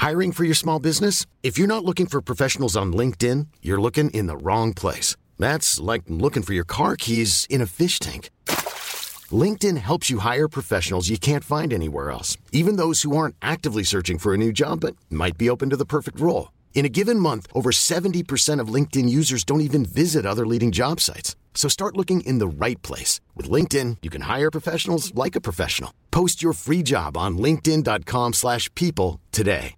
Hiring for your small business? If you're not looking for professionals on LinkedIn, you're looking in the wrong place. That's like looking for your car keys in a fish tank. LinkedIn helps you hire professionals you can't find anywhere else, even those who aren't actively searching for a new job but might be open to the perfect role. In a given month, over 70% of LinkedIn users don't even visit other leading job sites. So start looking in the right place. With LinkedIn, you can hire professionals like a professional. Post your free job on linkedin.com/people today.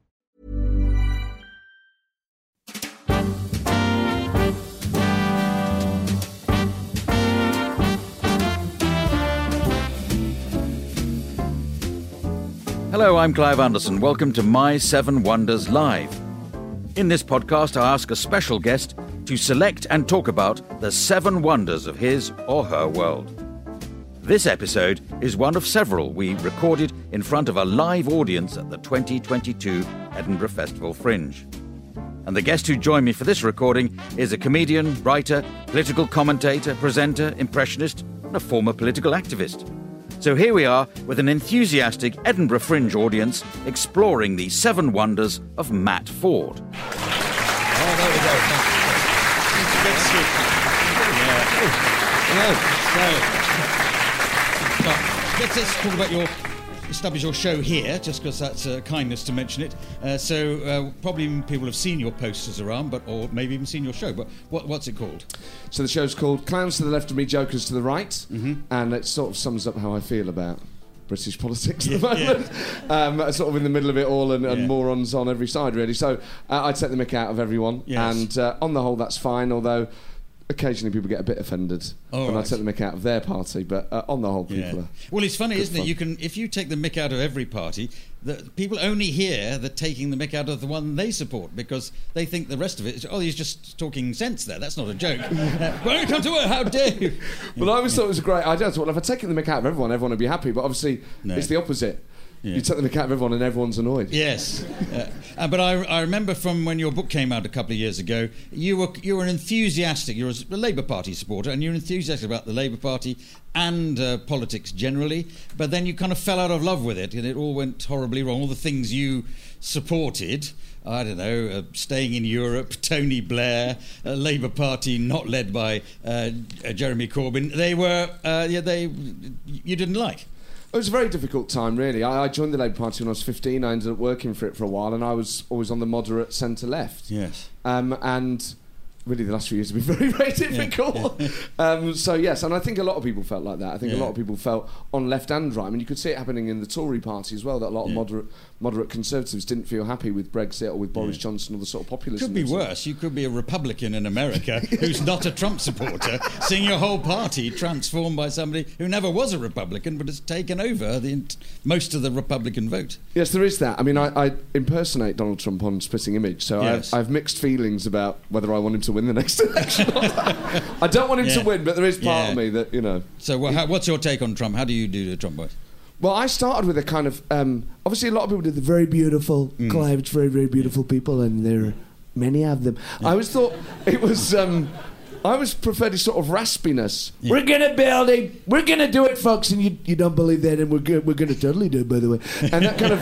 Hello, I'm Clive Anderson. Welcome to My Seven Wonders Live. In this podcast, I ask a special guest to select and talk about the 7 wonders of his or her world. This episode is one of several we recorded in front of a live audience at the 2022 Edinburgh Festival Fringe. And the guest who joined me for this recording is a comedian, writer, political commentator, presenter, impressionist, and a former political activist. So here we are with an enthusiastic Edinburgh Fringe audience exploring the 7 wonders of Matt Forde. Oh, there we go. Let's talk about establish your show here, just because that's a kindness to mention it. Probably people have seen your posters around, or maybe even seen your show. But what's it called? So the show's called Clowns to the Left of Me, Jokers to the Right, and it sort of sums up how I feel about British politics at the moment. Sort of in the middle of it all, and morons on every side, really. So I take the mick out of everyone, and on the whole, that's fine. Although occasionally people get a bit offended when I take the mick out of their party, but on the whole, people are. Well, it's funny, isn't it? If you take the mick out of every party, people only hear that taking the mick out of the one they support, because they think the rest of it is, he's just talking sense there. That's not a joke. When you come to work, how dare you? Well, I always thought it was a great idea. I thought, well, if I take the mick out of everyone would be happy. But obviously, it's the opposite. Yeah. You take the mick out of everyone and everyone's annoyed. Yes. But I remember from when your book came out a couple of years ago, you were an enthusiastic, you're a Labour Party supporter, and you're enthusiastic about the Labour Party and politics generally, but then you kind of fell out of love with it, and it all went horribly wrong. All the things you supported, I don't know, staying in Europe, Tony Blair, Labour Party not led by Jeremy Corbyn, you didn't like. It was a very difficult time, really. I joined the Labour Party when I was 15. I ended up working for it for a while, and I was always on the moderate centre-left. Yes. And really the last few years have been very, very difficult. So, yes, and I think a lot of people felt like that. I think a lot of people felt on left and right. I mean, you could see it happening in the Tory party as well, that a lot of moderate Conservatives didn't feel happy with Brexit or with Boris Johnson or the sort of populism. Could be worse. You could be a Republican in America who's not a Trump supporter, seeing your whole party transformed by somebody who never was a Republican but has taken over most of the Republican vote. Yes, there is that. I mean, I impersonate Donald Trump on Splitting Image, so I have mixed feelings about whether I want him to win the next election or not. I don't want him to win, but there is part of me that, So what's your take on Trump? How do you do the Trump vote? Well, I started with a kind of... obviously, a lot of people did the very beautiful Clive. It's very, very beautiful people, and there are many of them. I always thought it was... I always preferred his sort of raspiness. Yeah. We're going to build it. We're going to do it, folks. And you don't believe that, and we're going to totally do it, by the way. And that kind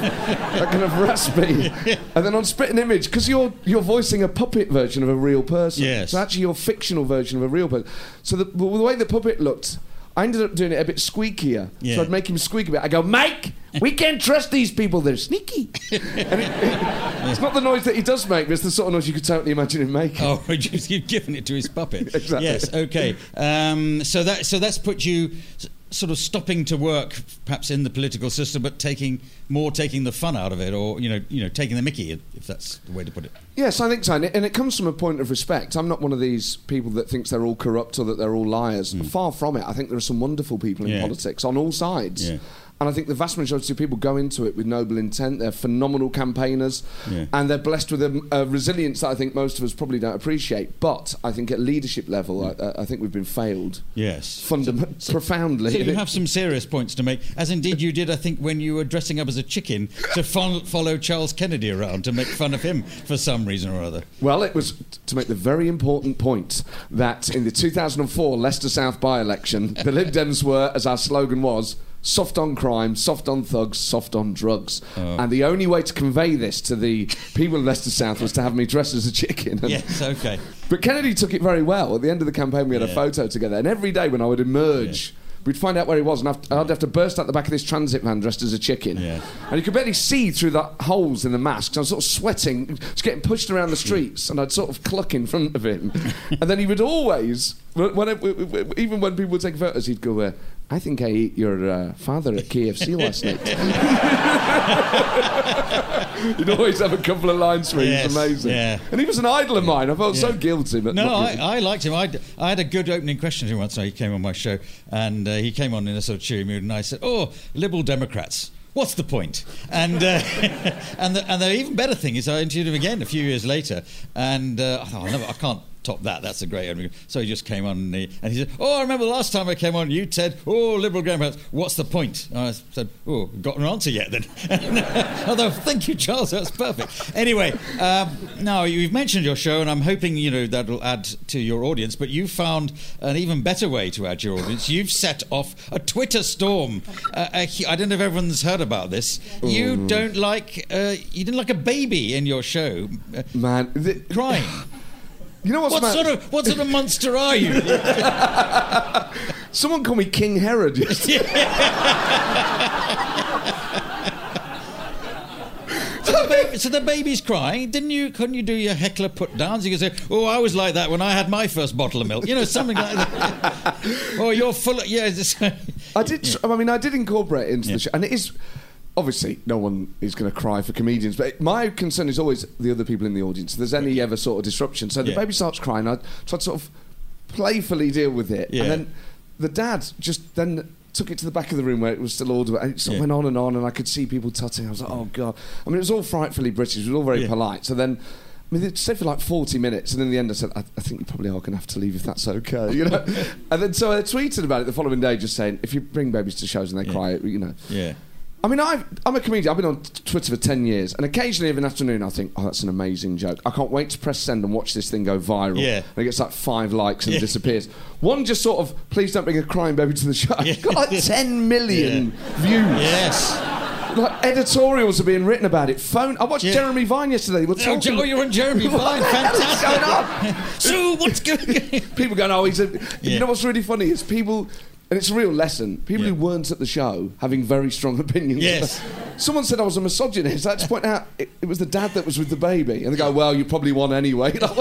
of raspy. And then on Spitting Image, because you're voicing a puppet version of a real person. Yes. So actually, you're a fictional version of a real person. So the way the puppet looked... I ended up doing it a bit squeakier. So I'd make him squeak a bit. I go, Mike, we can't trust these people. They're sneaky. And it's not the noise that he does make, but it's the sort of noise you could totally imagine him making. Oh, you've given it to his puppet. Exactly. Yes, okay. So that's put you sort of stopping to work, perhaps in the political system, but taking the fun out of it, or taking the mickey, if that's the way to put it. Yes, I think so, and it comes from a point of respect. I'm not one of these people that thinks they're all corrupt or that they're all liars. Far from it. I think there are some wonderful people in politics on all sides. Yeah. And I think the vast majority of people go into it with noble intent. They're phenomenal campaigners, and they're blessed with a resilience that I think most of us probably don't appreciate. But I think at leaddership level, I think we've been failed. Yes, profoundly. So you have some serious points to make, as indeed you did, I think, when you were dressing up as a chicken to follow Charles Kennedy around to make fun of him for some reason or other. Well, it was to make the very important point that in the 2004 Leicester South by-election, the Lib Dems were, as our slogan was, soft on crime, soft on thugs, soft on drugs. Oh. And the only way to convey this to the people of Leicester South was to have me dressed as a chicken. And, Yes, okay. But Kennedy took it very well. At the end of the campaign, we had a Yeah. photo together. And every day when I would emerge, we'd find out where he was, and I'd have to burst out the back of this transit van dressed as a chicken. Yeah. And you could barely see through the holes in the mask. So I was sort of sweating, just getting pushed around the streets, and I'd sort of cluck in front of him. And then he would always, even when people would take photos, he'd go, I think I ate your father at KFC last night. He'd always have a couple of lines for me. Yes, It was amazing. yeah. And he was an idol of mine. I felt so guilty. But No, not really. I liked him. I had a good opening question to him once. He came on my show, and he came on in a sort of cheery mood, and I said, "Oh, Liberal Democrats, what's the point?" And and the even better thing is I interviewed him again a few years later, and I thought, I can't top that. That's a great opening. So he just came on, and he said, "Oh, I remember the last time I came on, you said, oh, Liberal Democrats, what's the point?" And I said, "Oh, got an answer yet then?" I thought, "Thank you, Charles. That's perfect." Anyway, now you've mentioned your show, and I'm hoping that'll add to your audience. But you found an even better way to add to your audience. You've set off a Twitter storm. I don't know if everyone's heard about this. You didn't like a baby in your show Man, crying. you know what's mad? What sort of monster are you? Someone called me King Herod. So the baby's crying. Couldn't you do your heckler put downs? You could say, "Oh, I was like that when I had my first bottle of milk." Something like that. Oh, you're full of... Yeah. I did. I mean, I did incorporate it into the show, and it is obviously no one is going to cry for comedians, but my concern is always the other people in the audience. If there's any ever sort of disruption, so the baby starts crying, I try to sort of playfully deal with it, and then the dad just then took it to the back of the room where it was still audible, and it sort of went on, and I could see people tutting. I was like, oh god. I mean, it was all frightfully British. It was all very polite. So then, I mean, it stayed for like 40 minutes, and in the end I said, I think you probably are going to have to leave if that's okay, And then so I tweeted about it the following day, just saying, if you bring babies to shows and they cry, Yeah. I mean, I'm a comedian. I've been on Twitter for 10 years, and occasionally of an afternoon I think, oh, that's an amazing joke. I can't wait to press send and watch this thing go viral. Yeah. And it gets like 5 likes and disappears. One just sort of, please don't bring a crying baby to the show. It's got like 10 million views. Yes. Like editorials are being written about it. I watched Jeremy Vine yesterday. We're talking. Oh, you're on Jeremy Vine. Fantastic. What's going on? So what's going on? People going, oh, he's a... You know what's really funny is people... And it's a real lesson. People who weren't at the show having very strong opinions. Yes. Someone said I was a misogynist. I had to point out it was the dad that was with the baby. And they go, well, you probably won anyway. So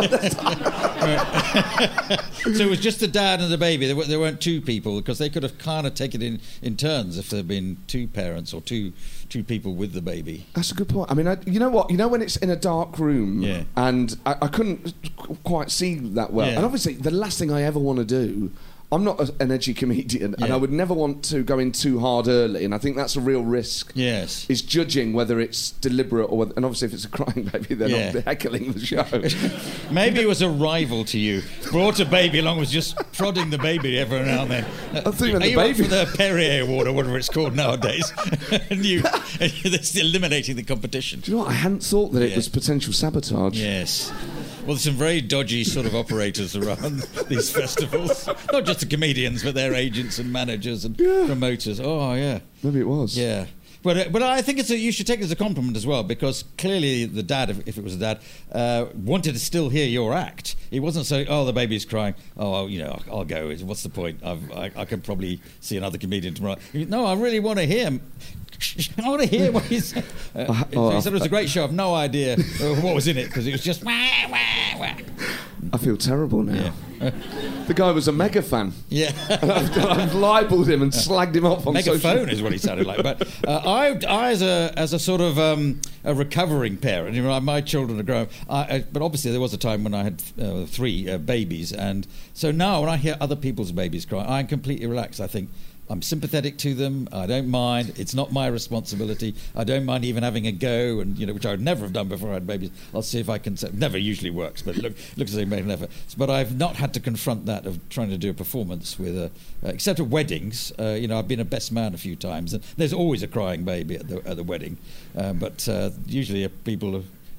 it was just the dad and the baby. There weren't two people, because they could have kind of taken it in turns if there had been two parents or two people with the baby. That's a good point. I mean, you know what? You know when it's in a dark room and I couldn't quite see that well. Yeah. And obviously, the last thing I ever want to do... I'm not an edgy comedian, and I would never want to go in too hard early, and I think that's a real risk. Yes. Is judging whether it's deliberate or and obviously if it's a crying baby, they're not heckling the show. Maybe it was a rival to you. Brought a baby along, was just prodding the baby every now and then. I think Are the you up baby for the Perrier Award or whatever it's called nowadays? and they're still eliminating the competition. Do you know what? I hadn't thought that it was potential sabotage. Yes. Well, there's some very dodgy sort of operators around these festivals. Not just the comedians, but their agents and managers and promoters. Oh, yeah. Maybe it was. Yeah. But I think you should take it as a compliment as well, because clearly the dad, if it was a dad, wanted to still hear your act. He wasn't saying, "Oh, the baby's crying. Oh, I'll go. What's the point? I can probably see another comedian tomorrow." No, I really want to hear him. I want to hear what he's... he said it was a great show. I've no idea what was in it, because it was just... Wah, wah, wah. I feel terrible now. Yeah. The guy was a mega fan. Yeah. I've libelled him and slagged him off on social... Megaphone is what he sounded like. But I as a sort of a recovering parent, my children are grown up, but obviously there was a time when I had 3 babies, and so now when I hear other people's babies cry, I'm completely relaxed. I think, I'm sympathetic to them. I don't mind. It's not my responsibility. I don't mind even having a go, and which I would never have done before I had babies. I'll see if I can. Never usually works, but looks as though they made an effort. But I've not had to confront that of trying to do a performance with except at weddings. I've been a best man a few times, and there's always a crying baby at the wedding. But usually people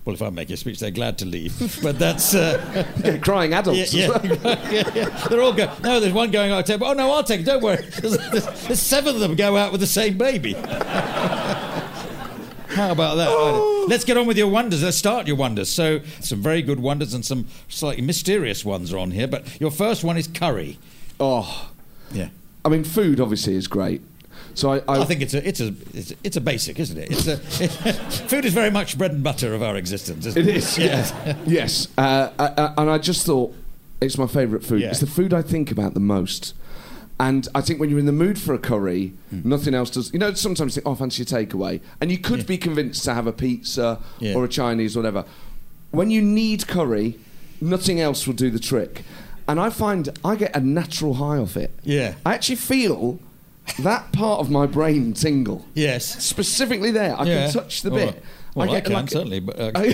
Well, if I make a speech, they're glad to leave. But that's... crying adults. Yeah. They're all going... No, there's one going, I'll take it. Oh, no, I'll take it. Don't worry. There's 7 of them go out with the same baby. How about that? Oh. Let's get on with your wonders. Let's start your wonders. So, some very good wonders and some slightly mysterious ones are on here. But your first one is curry. Oh. Yeah. I mean, food, obviously, is great. So I think it's a basic, isn't it? Food is very much bread and butter of our existence. Isn't it? It is, yeah. Yes. And I just thought it's my favourite food. Yeah. It's the food I think about the most. And I think when you're in the mood for a curry, nothing else does. You know, sometimes you think, fancy a takeaway. And you could be convinced to have a pizza or a Chinese or whatever. When you need curry, nothing else will do the trick. And I find I get a natural high off it. Yeah. I actually feel... that part of my brain tingle. Yes. Specifically there. I can touch the bit. Well, I can, certainly. But, I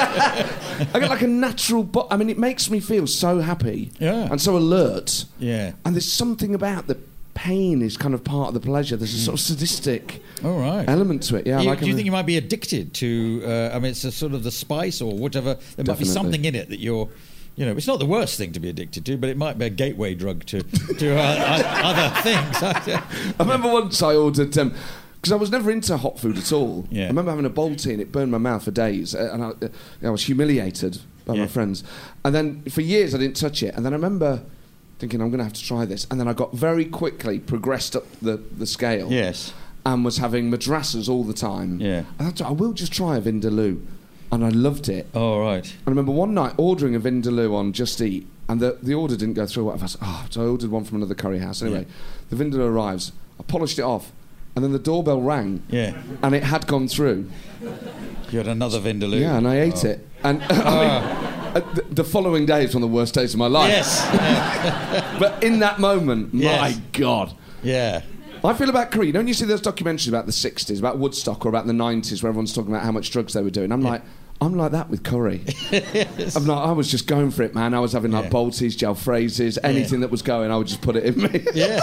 get like a natural... I mean, it makes me feel so happy. Yeah. And so alert. Yeah. And there's something about the pain is kind of part of the pleasure. There's a sort of sadistic element to it. Yeah. Do you think you might be addicted to... I mean, it's a sort of the spice or whatever. There might be something in it that you're... You know, it's not the worst thing to be addicted to, but it might be a gateway drug to other things. I remember once I ordered... because I was never into hot food at all. Yeah. I remember having a bowl tea and it burned my mouth for days. And I was humiliated by my friends. And then for years I didn't touch it. And then I remember thinking, I'm going to have to try this. And then I got very quickly progressed up the scale. Yes. And was having madrassas all the time. Yeah. And I thought, I will just try a Vindaloo. And I loved it. Oh, right. I remember one night ordering a Vindaloo on Just Eat, and the order didn't go through. So I ordered one from another curry house. Anyway, the Vindaloo arrives. I polished it off, and then the doorbell rang. Yeah. And it had gone through. You had another Vindaloo. Yeah, and I ate it. And I mean, the following day is one of the worst days of my life. Yes. But in that moment, my God. Yeah. I feel about curry. You know, when you see those documentaries about the 60s, about Woodstock, or about the 90s, where everyone's talking about how much drugs they were doing, I'm like that with curry. Yes. I was just going for it, man. I was having like Bolties, jalfrezes, anything that was going, I would just put it in me. Yeah.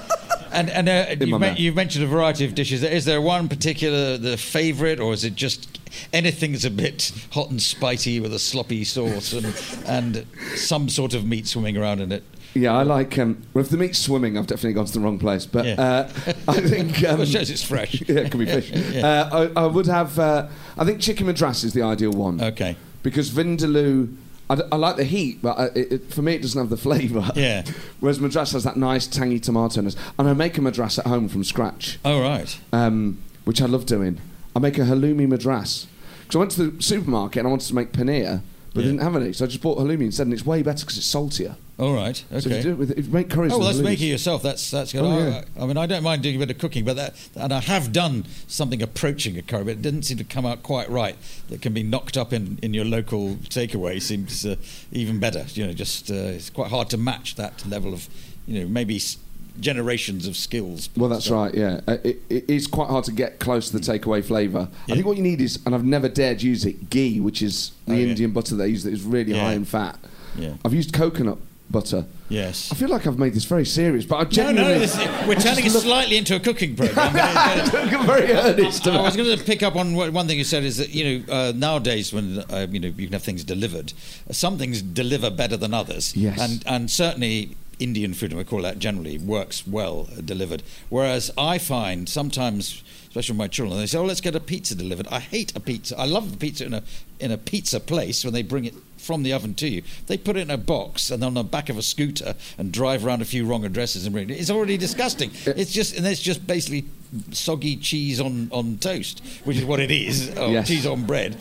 And you've mentioned a variety of dishes. Is there one particular the favourite, or is it just anything that's a bit hot and spicy with a sloppy sauce and some sort of meat swimming around in it? Yeah, I like... well, if the meat's swimming, I've definitely gone to the wrong place. But I think... well, it shows it's fresh. Yeah, it could be fish. I would have... I think chicken madras is the ideal one. Okay. Because Vindaloo... I like the heat, but for me it doesn't have the flavour. Yeah. Whereas madras has that nice tangy tomato-ness. And I make a madras at home from scratch. Oh, right. Which I love doing. I make a halloumi madras. Because I went to the supermarket and I wanted to make paneer, but they didn't have any. So I just bought halloumi instead, and it's way better because it's saltier. All right. Okay. So if you make curries. Oh, well, that's making it yourself. That's good. I mean, I don't mind doing a bit of cooking, but and I have done something approaching a curry, but it didn't seem to come out quite right. That can be knocked up in your local takeaway seems even better. You know, just it's quite hard to match that level of, maybe generations of skills. Well, that's right. Yeah, it's quite hard to get close to the takeaway flavour. I think what you need is, and I've never dared use it, ghee, which is the Indian butter they use that is really high in fat. Yeah. I've used coconut butter. Yes. I feel like I've made this very serious, but I genuinely... we're turning it slightly into a cooking programme. Very earnest. I was going to pick up on one thing you said, is that, nowadays when, you can have things delivered, some things deliver better than others. Yes. And certainly Indian food, and we call that generally, works well delivered. Whereas I find sometimes, especially with my children, they say, let's get a pizza delivered. I hate a pizza. I love the pizza in a pizza place when they bring it from the oven to you. They put it in a box and on the back of a scooter and drive around a few wrong addresses and bring it. It's already disgusting. It's just basically soggy cheese on toast, which is what it is. Cheese on bread.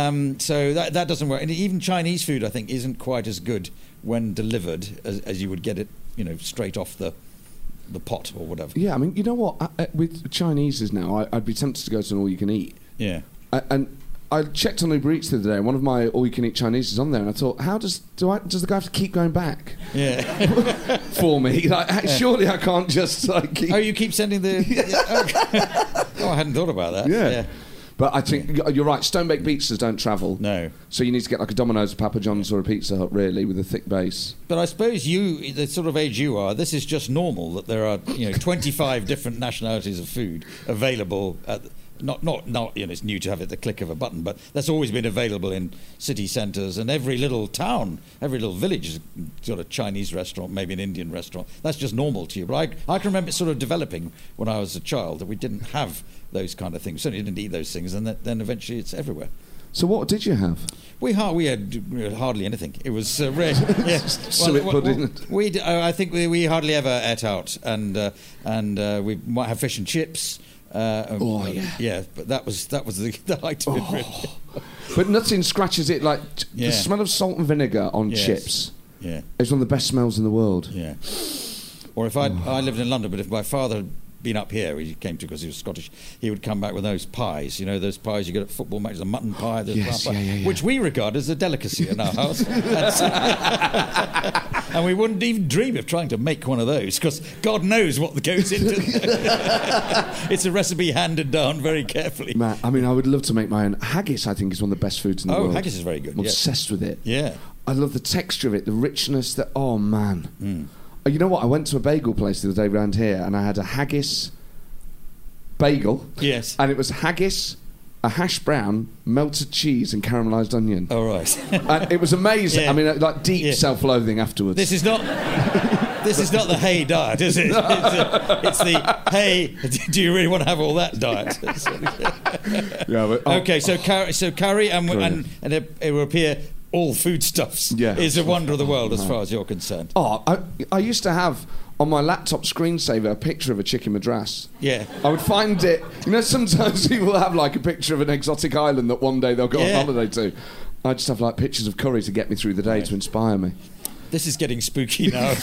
So that doesn't work. And even Chinese food, I think, isn't quite as good when delivered as you would get it, straight off the pot or whatever. Yeah, I mean, you know what? With Chinese's now, I'd be tempted to go to an all-you-can-eat. Yeah. And I checked on Uber Eats the other day, and one of my all-you-can-eat Chinese is on there, and I thought, does the guy have to keep going back? Yeah. For me? Surely I can't just keep... Oh, you keep sending the... Oh, I hadn't thought about that. Yeah. But I think you're right, stone-baked pizzas don't travel. No. So you need to get like a Domino's, a Papa John's or a Pizza Hut, really, with a thick base. But I suppose the sort of age you are, this is just normal, that there are 25 different nationalities of food available not it's new to have it at the click of a button, but that's always been available in city centres, and every little town, every little village has got a Chinese restaurant, maybe an Indian restaurant. That's just normal to you. But I can remember it sort of developing when I was a child that we didn't have those kind of things. Certainly didn't eat those things, and then eventually it's everywhere. So what did you have? We had hardly anything. It was rare. Yeah. Suet pudding. I think we hardly ever ate out, and we might have fish and chips. Yeah, but that was the height of it. Really. But nothing scratches it like the smell of salt and vinegar on chips. Yeah, it's one of the best smells in the world. Yeah. Or if I lived in London, but if my father had been up here, he came to because he was Scottish, he would come back with those pies, those pies you get at football matches, a mutton pie, which we regard as a delicacy in our house. And we wouldn't even dream of trying to make one of those, because God knows what goes into it. It's a recipe handed down very carefully. Matt, I mean, I would love to make my own. Haggis, I think, is one of the best foods in the world. Oh, haggis is very good. I'm obsessed with it. Yeah. I love the texture of it, the richness, oh, man. You know what? I went to a bagel place the other day around here, and I had a haggis bagel. Yes. And it was haggis, a hash brown, melted cheese, and caramelised onion. Oh, right. And it was amazing. Yeah. I mean, like deep self-loathing afterwards. This is not the hey diet, is it? It's the hey. Do you really want to have all that diet? Okay, so curry and it will appear. All foodstuffs is a wonder of the world as far as you're concerned. Oh, I used to have on my laptop screensaver a picture of a chicken madras. Yeah. I would find it. Sometimes people have like a picture of an exotic island that one day they'll go on holiday to. I just have like pictures of curry to get me through the day to inspire me. This is getting spooky now.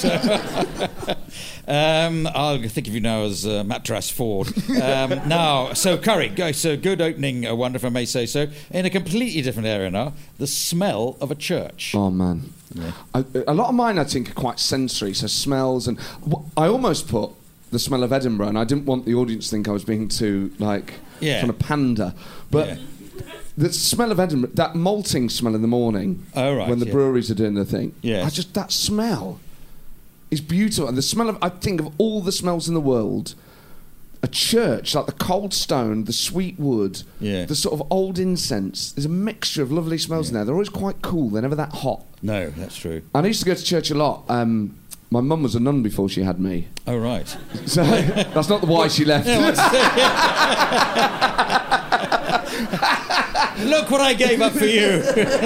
I'll think of you now as Matras Ford. Now, so curry. So good opening, I wonder if I may say so. In a completely different area now, the smell of a church. Oh, man. Yeah. A lot of mine, I think, are quite sensory, so smells. And I almost put the smell of Edinburgh, and I didn't want the audience to think I was being too, kind of pander. But... Yeah. The smell of Edinburgh, that malting smell in the morning, when the breweries are doing their thing, that smell is beautiful. And the smell of, I think, of all the smells in the world, a church, like the cold stone, the sweet wood, the sort of old incense, there's a mixture of lovely smells in there. They're always quite cool, they're never that hot. No, that's true. And I used to go to church a lot. My mum was a nun before she had me. Oh, right. So that's not why she left. Look what I gave up for you.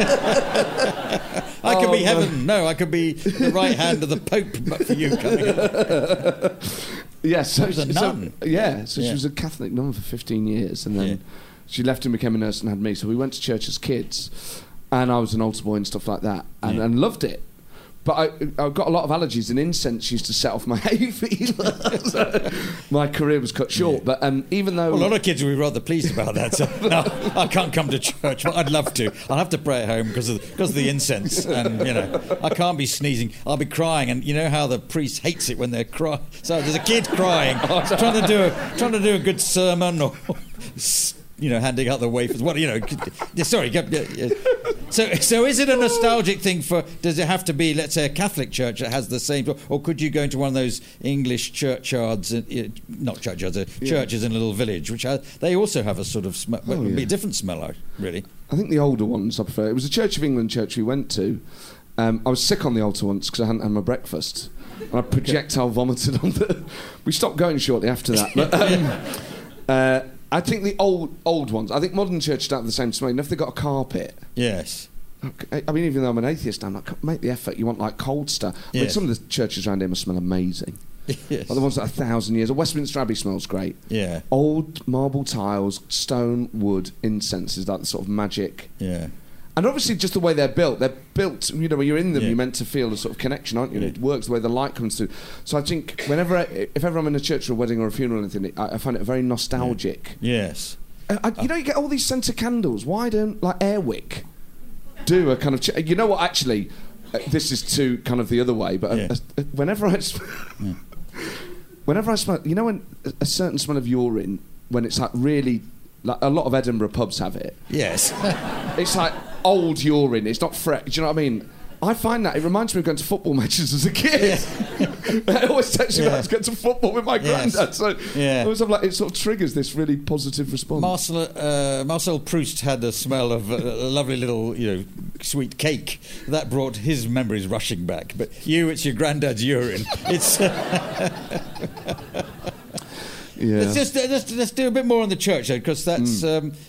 I could be heaven. No, I could be the right hand of the Pope, but for you coming up. Yeah, so she was a nun. She was a Catholic nun for 15 years, and then she left and became a nurse and had me. So we went to church as kids, and I was an altar boy and stuff like that, and loved it. But I got a lot of allergies, and incense used to set off my hay fever. So my career was cut short. But even though... Well, a lot of kids will be rather pleased about that. So, no, I can't come to church, but I'd love to. I'll have to pray at home because of the incense. And, I can't be sneezing. I'll be crying. And you know how the priest hates it when they're crying. So there's a kid crying, trying to do a good sermon or... handing out the wafers. Sorry. So is it a nostalgic thing does it have to be, let's say, a Catholic church that has the same, or could you go into one of those English churchyards, not churchyards, churches in a little village, which they also have a sort of smell, would be a different smell, really? I think the older ones I prefer. It was a Church of England church we went to. I was sick on the altar once because I hadn't had my breakfast. And I projectile vomited on the... We stopped going shortly after that. But... I think the old ones. I think modern churches don't have the same smell. If they've got a carpet. Yes. I mean, even though I'm an atheist, I'm like, make the effort. You want like cold stuff. I mean, some of the churches around here must smell amazing. Yes. Like the ones that are 1,000 years. Westminster Abbey smells great. Yeah. Old marble tiles, stone, wood, incense is like the sort of magic. Yeah. And obviously, just the way they're built, when you're in them, you're meant to feel a sort of connection, aren't you? And it works the way the light comes through. So I think if ever I'm in a church or a wedding or a funeral or anything, I find it very nostalgic. Yes. You get all these scented candles. Why don't, Airwick do a kind of... you know what, actually, this is too kind of the other way, but whenever I smell... when a certain smell of urine, when it's really... a lot of Edinburgh pubs have it. Yes. It's like old urine. It's not fresh. Do you know what I mean? I find that it reminds me of going to football matches as a kid. It always takes me back to get to football with my granddad. So I always have it sort of triggers this really positive response. Marcel Proust had a smell of a lovely little, sweet cake that brought his memories rushing back. But it's your granddad's urine. It's. Let's do a bit more on the church, though, because that's.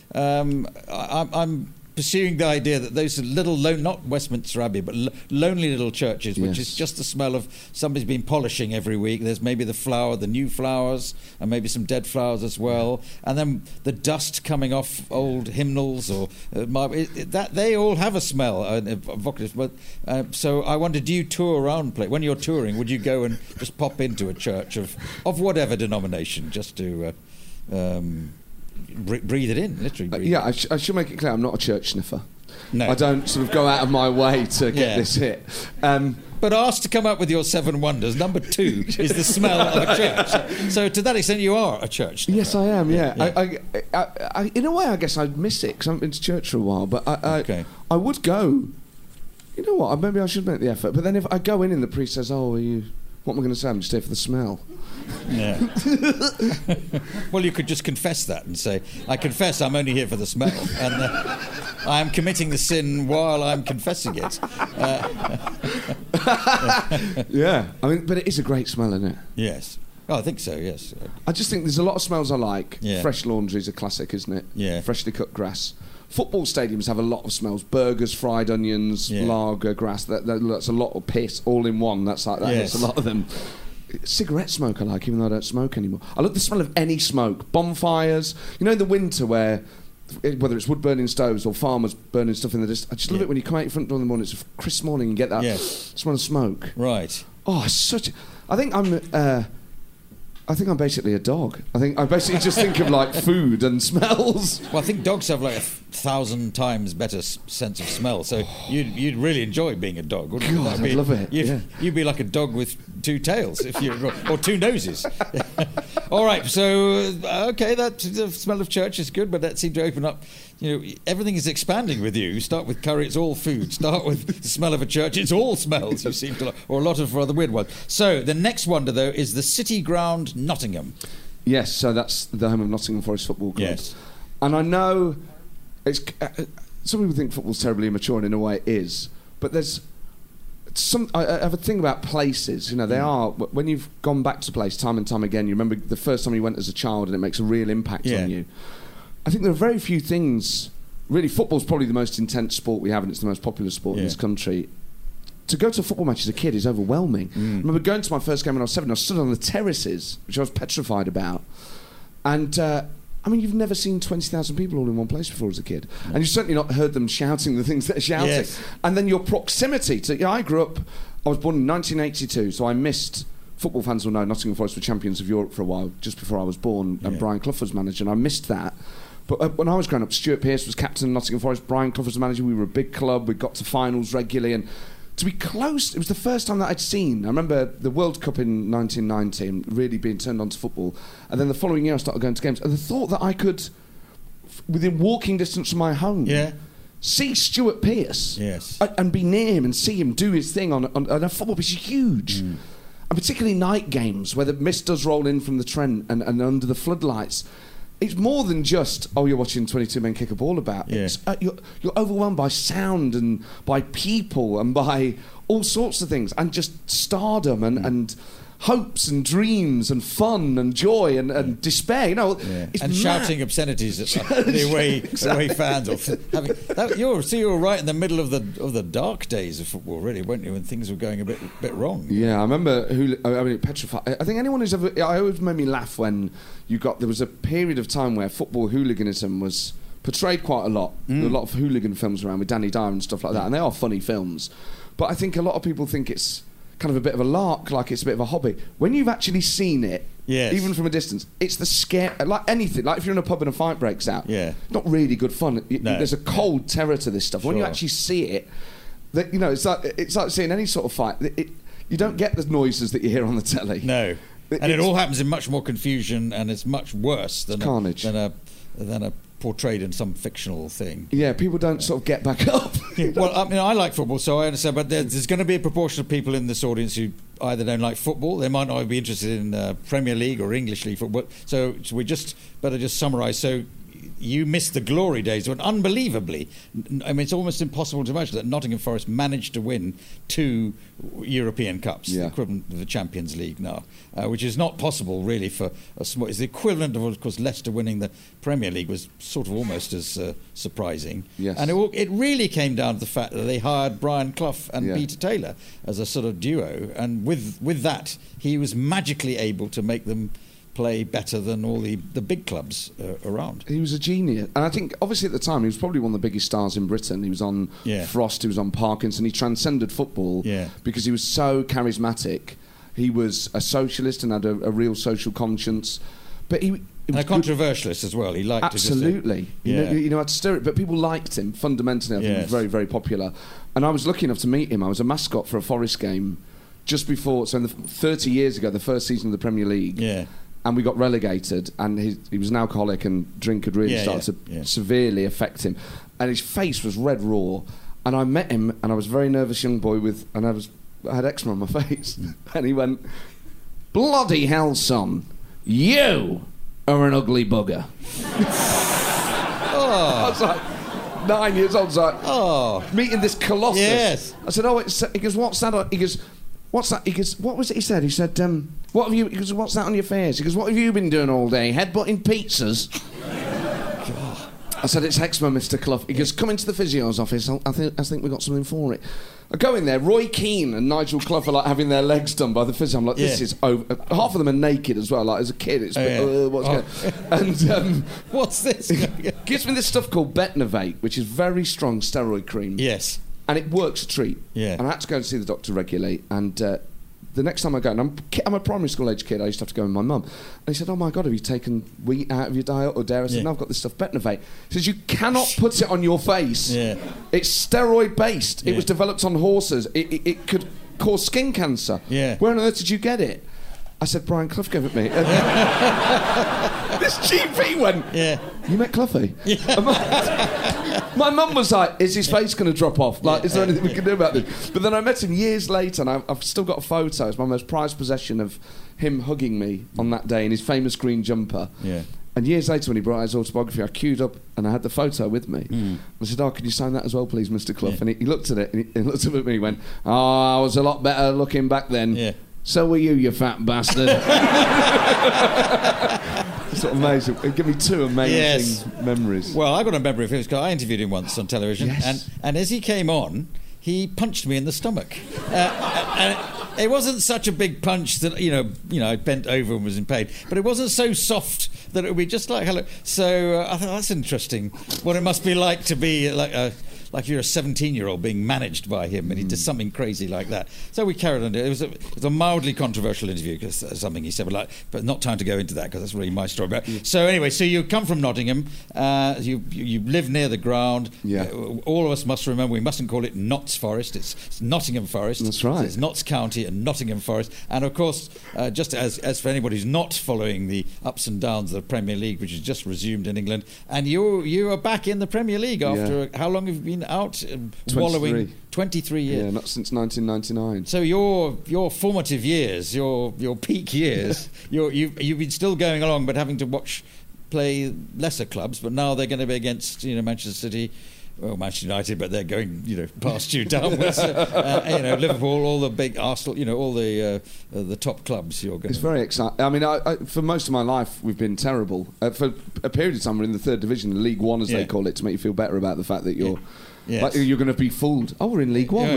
I'm pursuing the idea that those little, not Westminster Abbey, but lonely little churches, which is just the smell of somebody's been polishing every week. There's maybe the new flowers, and maybe some dead flowers as well, and then the dust coming off old hymnals or that they all have a smell evocative. But so I wonder, do you tour around? When you're touring, would you go and just pop into a church of whatever denomination just to? Breathe it in, literally. I should make it clear, I'm not a church sniffer. No. I don't sort of go out of my way to get this hit. But asked to come up with your 7 wonders, number 2 is the smell of a church. So to that extent, you are a church sniffer. Yes, I am, I in a way, I guess I'd miss it, because I haven't been to church for a while. But I would go. You know what, maybe I should make the effort. But then if I go in and the priest says, what am I going to say? I'm just here for the smell. Yeah. Well, you could just confess that and say, I confess I'm only here for the smell, and I am committing the sin while I'm confessing it. Yeah. I mean, but it is a great smell, isn't it? Yes. Oh, I think so, yes. I just think there's a lot of smells I like. Yeah. Fresh laundry is a classic, isn't it? Yeah. Freshly cut grass. Football stadiums have a lot of smells. Burgers, fried onions, lager, grass. That's a lot of piss all in one. That's like that. Yes. That's a lot of them. Cigarette smoke I like, even though I don't smoke anymore. I love the smell of any smoke. Bonfires. You know, in the winter whether it's wood burning stoves or farmers burning stuff in the distance. I just love it when you come out your front door in the morning. It's a crisp morning and get that smell of smoke. Right. Oh, I think I'm basically a dog. I basically just think of like food and smells. Well, I think dogs have like 1,000 times better sense of smell. So you'd really enjoy being a dog, wouldn't you? God, I'd love it. You'd be like a dog with 2 tails, or 2 noses. All right. So the smell of church is good, but that seemed to open up. Everything is expanding with you. You start with curry, it's all food. Start with the smell of a church, it's all smells. You seem to like, or a lot of other weird ones. So the next wonder, though, is the City Ground, Nottingham. Yes, so that's the home of Nottingham Forest Football Club. Yes. And I know it's some people think football's terribly immature, and in a way it is. But there's I have a thing about places. They are, when you've gone back to a place time and time again, you remember the first time you went as a child and it makes a real impact on you. I think there are very few things. Really, football's probably the most intense sport we have, and it's the most popular sport in this country. To go to a football match as a kid is overwhelming. I remember going to my first game when I was 7. I stood on the terraces, which I was petrified about. And, you've never seen 20,000 people all in one place before as a kid. And you've certainly not heard them shouting the things they're shouting. Yes. And then your proximity to... I was born in 1982, so I missed... Football fans will know Nottingham Forest were champions of Europe for a while, just before I was born, and Brian Clough was manager, and I missed that. But when I was growing up, Stuart Pearce was captain of Nottingham Forest, Brian Clough was the manager. We were a big club. We got to finals regularly, and to be close, it was the first time that I'd seen. I remember the World Cup in 1990 and really being turned on to football, and then the following year I started going to games, and the thought that I could, within walking distance from my home, see Stuart Pearce and be near him and see him do his thing on a football pitch is huge. And particularly night games where the mist does roll in from the Trent and under the floodlights. It's more than just, you're watching 22 men kick a ball about. It's, you're overwhelmed by sound and by people and by all sorts of things, and just stardom and hopes and dreams and fun and joy and despair. It's and mad. Shouting obscenities at the away fans. You were right in the middle of the dark days of football, really, weren't you? When things were going a bit wrong. Yeah, I remember. Petrified. I think anyone who's ever. I always made me laugh when there was a period of time where football hooliganism was portrayed quite a lot. There were a lot of hooligan films around with Danny Dyer and stuff like that, and they are funny films. But I think a lot of people think it's kind of a bit of a lark, like it's a bit of a hobby. When you've actually seen it, even from a distance, it's the scare, like anything. Like if you're in a pub and a fight breaks out, not really good fun. There's a cold terror to this stuff. When you actually see it, it's like seeing any sort of fight. You don't get the noises that you hear on the telly. No, and it all happens in much more confusion, and it's much worse than carnage than a portrayed in some fictional thing. Yeah, people don't sort of get back up. Well, I like football, so I understand, but there's going to be a proportion of people in this audience who either don't like football, they might not be interested in Premier League or English League football. So we better just summarise. So you missed the glory days, but unbelievably, I mean, it's almost impossible to imagine that Nottingham Forest managed to win 2 European Cups, the equivalent of the Champions League now, which is not possible really for a small. It's the equivalent of course, Leicester winning the Premier League was sort of almost as surprising. Yes. And it really came down to the fact that they hired Brian Clough and Peter Taylor as a sort of duo, and with that, he was magically able to make them play better than all the big clubs around. He was a genius. And I think, obviously, at the time, he was probably one of the biggest stars in Britain. He was on Frost, he was on Parkinson. He transcended football because he was so charismatic. He was a socialist and had a real social conscience. But he was a controversialist as well. He liked absolutely. You know how to stir it. But people liked him fundamentally. I think he was very, very popular. And I was lucky enough to meet him. I was a mascot for a Forest game just before, so 30 years ago, the first season of the Premier League. Yeah. And we got relegated, and he was an alcoholic, and drink had really started to severely affect him. And his face was red raw. And I met him, and I was a very nervous young boy I had eczema on my face. And he went, "Bloody hell, son, you are an ugly bugger." I was like 9 years old. I was like, meeting this colossus. Yes. I said, he goes, "What's that?" He goes, "What's that?" He goes, "What was it?" He said, "What have you?" He goes, "What's that on your face?" He goes, "What have you been doing all day? Headbutting pizzas?" I said, "It's eczema, Mr. Clough." He goes, "Come into the physio's office. I think we've got something for it." I go in there. Roy Keane and Nigel Clough are like having their legs done by the physio. I'm like, this is over. Half of them are naked as well. Like as a kid, it's what's going on? And what's this? Gives me this stuff called Betnovate, which is very strong steroid cream. Yes. And it works a treat. Yeah. And I had to go and see the doctor regularly. And the next time I go, and I'm a primary school age kid, I used to have to go with my mum. And he said, "Oh my God, have you taken wheat out of your diet or dairy?" I said, "No, I've got this stuff, Betnovate." He says, "You cannot put it on your face. Yeah. It's steroid based. It was developed on horses. It could cause skin cancer. Yeah. Where on earth did you get it?" I said, "Brian Clough gave it me." This GP went, "You met Cloughie?" My mum was like, "Is his face going to drop off? Like, is there anything we can do about this?" But then I met him years later, and I've still got a photo. It's my most prized possession of him hugging me on that day in his famous green jumper. Yeah. And years later, when he brought out his autobiography, I queued up and I had the photo with me. I said, "Oh, can you sign that as well, please, Mr. Clough?" And he looked at it, and he looked up at me and went, "Oh, I was a lot better looking back then. Yeah. So were you fat bastard." It's amazing. It gave me 2 amazing memories. Well, I got a memory of him because I interviewed him once on television, and as he came on, he punched me in the stomach. And it wasn't such a big punch that I bent over and was in pain, but it wasn't so soft that it would be just like hello. So I thought that's interesting. What it must be like to be like you're a 17-year-old being managed by him, and he does something crazy like that. So we carried on. It was a mildly controversial interview because something he said, but not time to go into that because that's really my story. But, so anyway, so you come from Nottingham, you live near the ground. Yeah. All of us must remember we mustn't call it Notts Forest. It's Nottingham Forest. That's right. So it's Notts County and Nottingham Forest. And of course, just as for anybody who's not following the ups and downs of the Premier League, which has just resumed in England, and you are back in the Premier League after how long have you been out wallowing? 23 years. Yeah, not since 1999. So your formative years, your peak years, you've been still going along, but having to play lesser clubs. But now they're going to be against Manchester City. Well, Manchester United, but they're going, past you downwards. Liverpool, all the big Arsenal, all the top clubs. It's very exciting. I mean, I, for most of my life, we've been terrible. For a period of time, we're in the 3rd division, League One, as they call it, to make you feel better about the fact that you're. Yes. Like you're going to be fooled. Oh, we're in League One.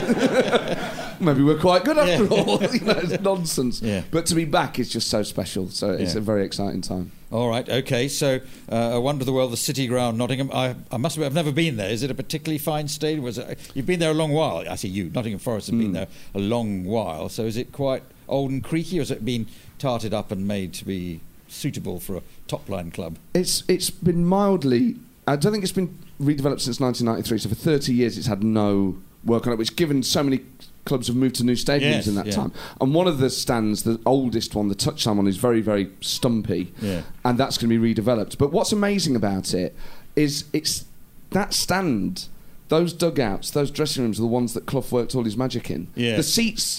Maybe we're quite good after all. It's nonsense. Yeah. But to be back is just so special. So it's a very exciting time. All right. Okay. So, a wonder of the world, the City Ground, Nottingham. I must admit, I've never been there. Is it a particularly fine stadium? You've been there a long while. I see you. Nottingham Forest have been there a long while. So, is it quite old and creaky, or has it been tarted up and made to be suitable for a top-line club? It's been mildly. I don't think it's been redeveloped since 1993, so for 30 years it's had no work on it, which given so many clubs have moved to new stadiums in that time. And one of the stands, the oldest one, the touchline one, is very, very stumpy, and that's going to be redeveloped. But what's amazing about it is it's that stand, those dugouts, those dressing rooms are the ones that Clough worked all his magic in. Yeah. The seats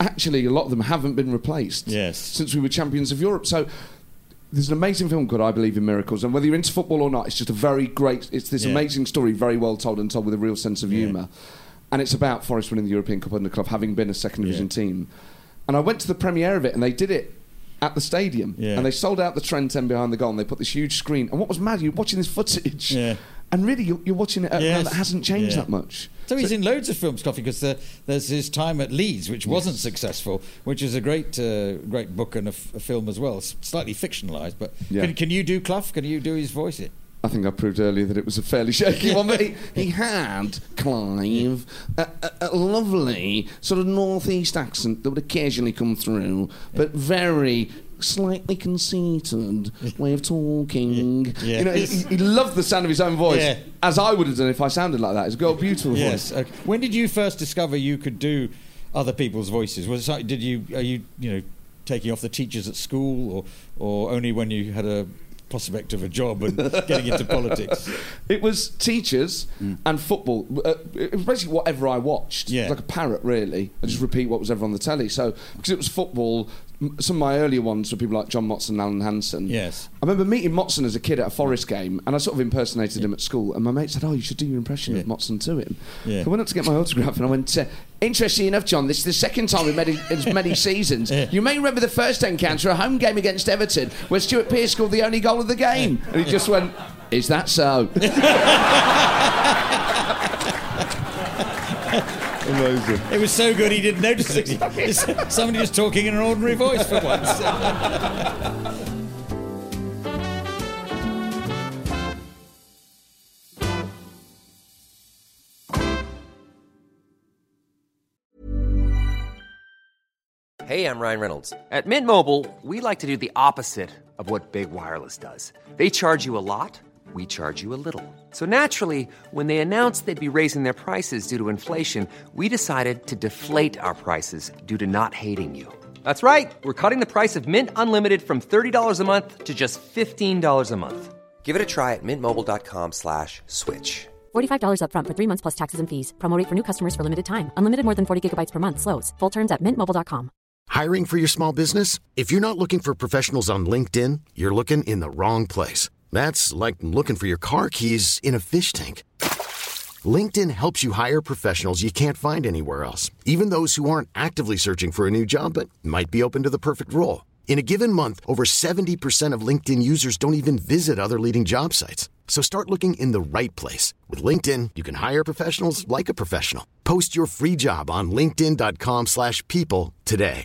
actually a lot of them haven't been replaced since we were champions of Europe. So there's an amazing film called I Believe in Miracles, and whether you're into football or not, it's just a very great... It's this amazing story, very well told and told with a real sense of humour. And it's about Forest winning the European Cup under Clough, having been a second division team. And I went to the premiere of it, and they did it at the stadium. And they sold out the Trent End behind the goal, and they put this huge screen. And what was mad, you're watching this footage... And really, you're watching it at a that hasn't changed that much. So he's in loads of films, Coffey, because there's his time at Leeds, which wasn't successful, which is a great book and a film as well. It's slightly fictionalised, but can you do Clough? Can you do his voice? I think I proved earlier that it was a fairly shaky one, but he had, Clive, a lovely sort of northeast accent that would occasionally come through, but very... slightly conceited way of talking. You know, he loved the sound of his own voice, as I would have done if I sounded like that. He's got a beautiful voice. Okay. When did you first discover you could do other people's voices? Was it are you taking off the teachers at school, or only when you had a prospect of a job and getting into politics? It was teachers and football. It was basically whatever I watched. It was like a parrot, really. I just repeat what was ever on the telly. So, because it was football, some of my earlier ones were people like John Motson and Alan Hansen. Yes. I remember meeting Motson as a kid at a Forest game, and I sort of impersonated him at school, and my mate said, "Oh, you should do your impression of Motson to him." So I went up to get my autograph, and I went, "Interesting enough, John, this is the second time we've met in as many seasons. You may remember the first encounter, a home game against Everton, where Stuart Pearce scored the only goal of the game." And he just went, "Is that so?" Amazing. It was so good he didn't notice it. Somebody just talking in an ordinary voice for once. Hey, I'm Ryan Reynolds. At Mint Mobile, we like to do the opposite of what Big Wireless does. They charge you a lot, we charge you a little. So naturally, when they announced they'd be raising their prices due to inflation, we decided to deflate our prices due to not hating you. That's right. We're cutting the price of Mint Unlimited from $30 a month to just $15 a month. Give it a try at mintmobile.com/switch. $45 up front for 3 months plus taxes and fees. Promo rate for new customers for limited time. Unlimited more than 40 gigabytes per month. Slows full terms at mintmobile.com. Hiring for your small business? If you're not looking for professionals on LinkedIn, you're looking in the wrong place. That's like looking for your car keys in a fish tank. LinkedIn helps you hire professionals you can't find anywhere else, even those who aren't actively searching for a new job but might be open to the perfect role. In a given month, over 70% of LinkedIn users don't even visit other leading job sites. So start looking in the right place. With LinkedIn, you can hire professionals like a professional. Post your free job on linkedin.com/people today.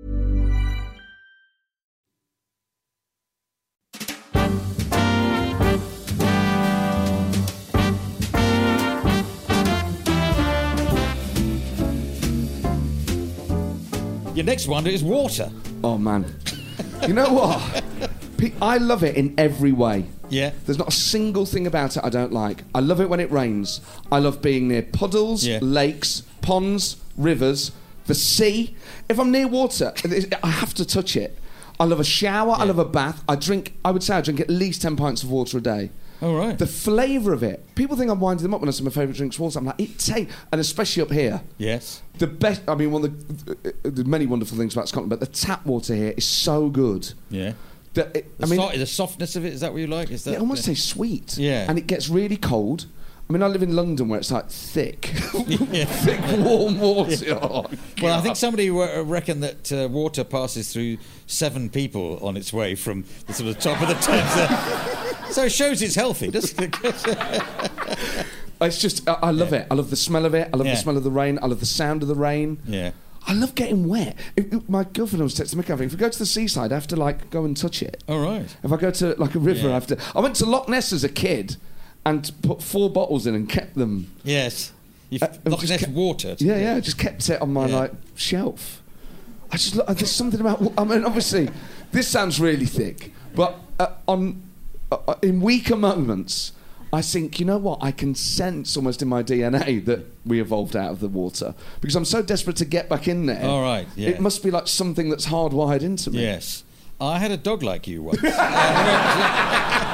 Your next one is water. Oh, man. You know what? I love it in every way. Yeah. There's not a single thing about it I don't like. I love it when it rains. I love being near puddles, lakes, ponds, rivers, the sea. If I'm near water, I have to touch it. I love a shower. I love a bath. I would say I drink at least 10 pints of water a day. Oh, right. The flavour of it. People think I'm winding them up when I say my favourite drink's water. I'm like, and especially up here. Yes. The best, I mean, one of the many wonderful things about Scotland, but the tap water here is so good. Yeah. The softness of it, is that what you like? Is that? I almost say sweet. Yeah. And it gets really cold. I mean, I live in London where it's like thick, thick, warm water. Yeah. Oh, well, I think somebody reckoned that water passes through 7 people on its way from the sort of top of the Thames. So it shows it's healthy, doesn't it? It's just, I love it. I love the smell of it. I love the smell of the rain. I love the sound of the rain. Yeah. I love getting wet. My girlfriend always texts me, if we go to the seaside, I have to, like, go and touch it. Oh, right. If I go to, like, a river, I have to... I went to Loch Ness as a kid and put 4 bottles in and kept them. Yes. Loch Ness water. Yeah, just kept it on my, like, shelf. There's something about... I mean, obviously, this sounds really thick, but in weaker moments... I think, you know what, I can sense almost in my DNA that we evolved out of the water. Because I'm so desperate to get back in there. All right, yeah. It must be like something that's hardwired into me. Yes. I had a dog like you once.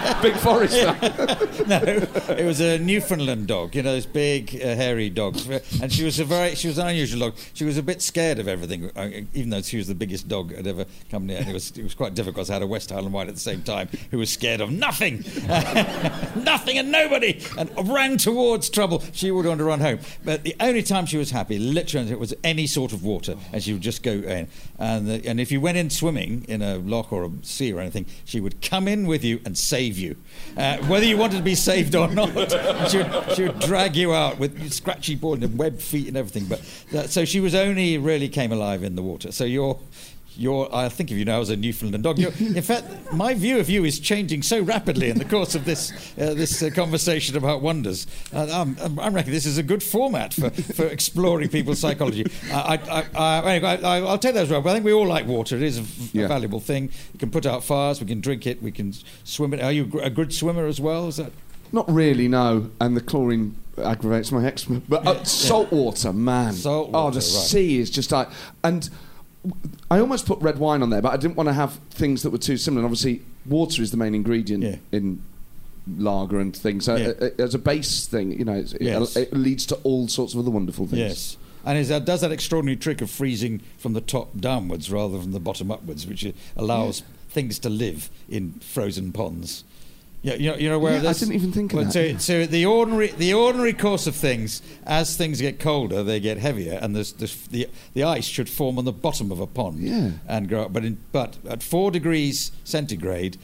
Big Forest. No, it was a Newfoundland dog. You know, those big, hairy dogs. And she was an unusual dog. She was a bit scared of everything, even though she was the biggest dog that had ever come near. And it was quite difficult because I had a West Highland White at the same time who was scared of nothing, nothing and nobody, and ran towards trouble. She would want to run home. But the only time she was happy, literally, it was any sort of water, and she would just go in. And if you went in swimming in a loch or a sea or anything, she would come in with you and save you, whether you wanted to be saved or not. She would drag you out with scratchy paws and webbed feet and everything. But so she was only really came alive in the water. So I think of you now as a Newfoundland dog. In fact, my view of you is changing so rapidly in the course of this conversation about wonders. I reckon this is a good format for exploring people's psychology. I'll take that as well. But I think we all like water. It is a valuable thing. You can put out fires. We can drink it. We can swim it. Are you a good swimmer as well? Is that? Not really, no. And the chlorine aggravates my eczema. But salt water, man. Salt water, the sea is just like... And... I almost put red wine on there, but I didn't want to have things that were too similar. And obviously, water is the main ingredient in lager and things. So as a base thing, you know, it leads to all sorts of other wonderful things. Yes. And it does that extraordinary trick of freezing from the top downwards rather than the bottom upwards, which allows things to live in frozen ponds. Yeah, you're aware of this? I didn't even think of that. So the ordinary course of things, as things get colder, they get heavier, and the ice should form on the bottom of a pond and grow up. But at 4 degrees centigrade,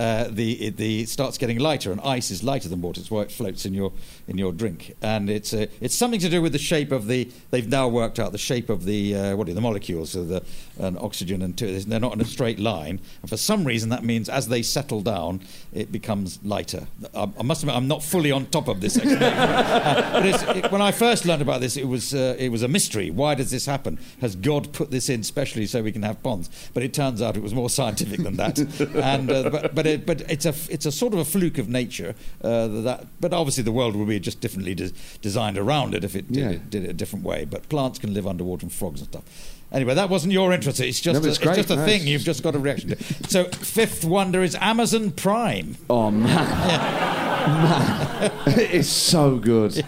it starts getting lighter, and ice is lighter than water. It's why it floats in your drink, and it's something to do with the shape of the. They've now worked out the shape of the the molecules of the oxygen and two. They're not in a straight line, and for some reason that means as they settle down, it becomes lighter. I must admit I'm not fully on top of this explanation. But when I first learned about this, it was a mystery. Why does this happen? Has God put this in specially so we can have ponds? But it turns out it was more scientific than that, and but it's a sort of a fluke of nature. But obviously the world would be just differently designed around it if it did it a different way. But plants can live underwater and frogs and stuff. Anyway, that wasn't your interest. It's just a thing you've just got a reaction to. So, fifth wonder is Amazon Prime. Oh man, it's so good.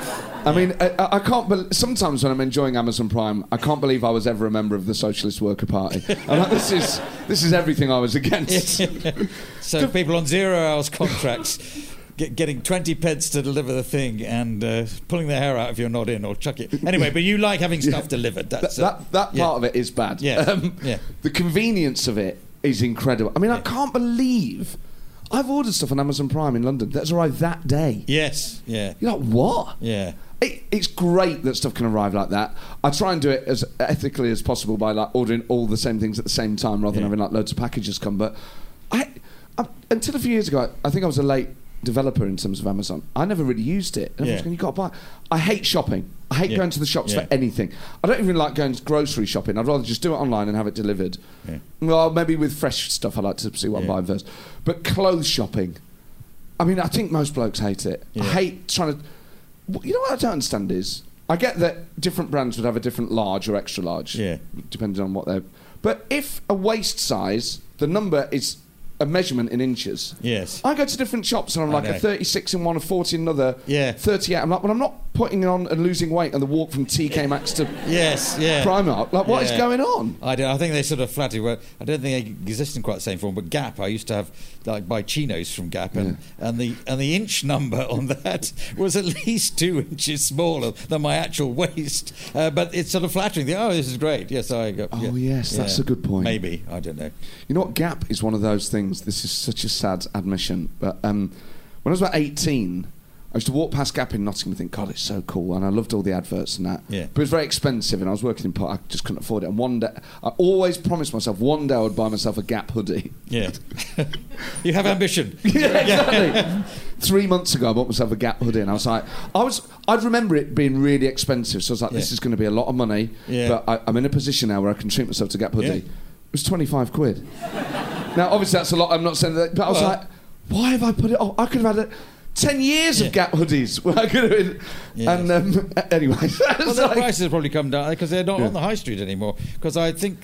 I mean, I can't. Sometimes when I'm enjoying Amazon Prime, I can't believe I was ever a member of the Socialist Worker Party. I'm like, this is everything I was against. So people on 0 hours contracts. Getting 20 pence to deliver the thing and pulling their hair out if you're not in, or chuck it. Anyway, but you like having stuff delivered. That's, that part of it is bad. The convenience of it is incredible. I mean, I can't believe I've ordered stuff on Amazon Prime in London that's arrived that day. Yes, yeah. You're like, what? Yeah. It's great that stuff can arrive like that. I try and do it as ethically as possible by like ordering all the same things at the same time rather than having like loads of packages come. But I until a few years ago, I think I was a late developer in terms of Amazon. I never really used it. And everyone's going, you got to buy. I hate shopping. I hate going to the shops for anything. I don't even like going grocery shopping. I'd rather just do it online and have it delivered. Well, maybe with fresh stuff, I like to see what I'm buying first. But clothes shopping, I mean, I think most blokes hate it. I hate trying to... You know what I don't understand is, I get that different brands would have a different large or extra large, depending on what they're... But if a waist size, the number is a measurement in inches. Yes. I go to different shops and I'm like a 36 in one, a 40 in another, 38. I'm like, well, I'm not putting on and losing weight on the walk from TK Maxx to Primark. Like, what is going on? I think they sort of flattered. Well, I don't think they exist in quite the same form. But Gap, I used to have buy chinos from Gap, and the inch number on that was at least 2 inches smaller than my actual waist. But it's sort of flattering. This is great. Yes, I go. Oh yes, that's a good point. Maybe, I don't know. You know what? Gap is one of those things. This is such a sad admission, but when I was about 18, I used to walk past Gap in Nottingham and think, God, it's so cool, and I loved all the adverts and that. But it was very expensive, and I was working in part. I just couldn't afford it. And one day, I always promised myself one day I would buy myself a Gap hoodie. Yeah, you have ambition. Exactly. 3 months ago, I bought myself a Gap hoodie, and I was like, I'd remember it being really expensive, so I was like, this is going to be a lot of money. But I'm in a position now where I can treat myself to a Gap hoodie. It was 25 quid. Now, obviously, that's a lot. I'm not saying that, but I was like, why have I put it off? I could have had 10 years of Gap hoodies. Well, I could have been. And anyway. Well, their prices have probably come down because they're not on the high street anymore. Because I think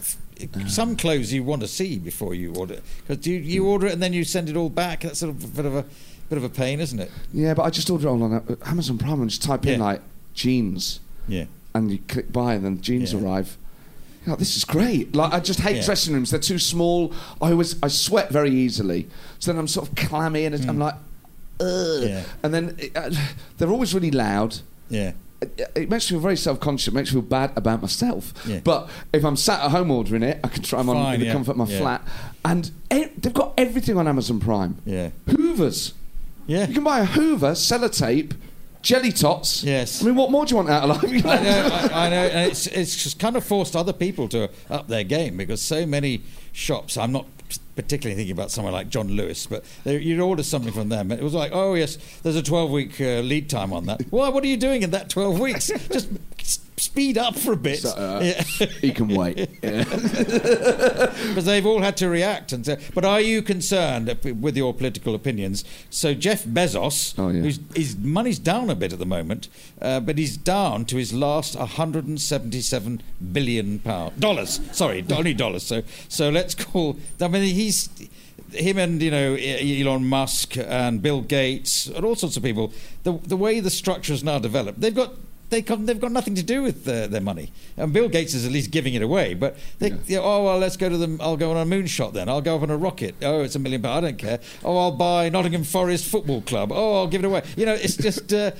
some clothes you want to see before you order. Because you order it and then you send it all back. That's sort of a bit of a pain, isn't it? Yeah, but I just order it all on Amazon Prime and just type in like jeans. Yeah. And you click buy, and then jeans arrive. Oh, this is great. Like, I just hate dressing rooms. They're too small. I sweat very easily. So then I'm sort of clammy, and I'm like, ugh. Yeah. And then they're always really loud. Yeah. It makes me feel very self-conscious. It makes me feel bad about myself. Yeah. But if I'm sat at home ordering it, I can try them on in the comfort of my flat. And they've got everything on Amazon Prime. Yeah. Hoovers. Yeah. You can buy a Hoover, sellotape, jelly tots. Yes. I mean, what more do you want out of life? I know. And it's just kind of forced other people to up their game, because so many shops, I'm not particularly thinking about somewhere like John Lewis, but you'd order something from them, and it was like, oh yes, there's a 12-week lead time on that. Well, what are you doing in that 12 weeks? Just speed up for a bit. So, he can wait. Because they've all had to react. And say, but are you concerned with your political opinions? So Jeff Bezos, his money's down a bit at the moment, but he's down to his last $177 billion dollars. Sorry, only dollars. So let's call. I mean, him and Elon Musk and Bill Gates and all sorts of people. The way the structure is now developed, they've got nothing to do with their money. And Bill Gates is at least giving it away. But let's go to them. I'll go on a moonshot then. I'll go up on a rocket. Oh, it's $1 million. I don't care. Oh, I'll buy Nottingham Forest Football Club. Oh, I'll give it away. It's just the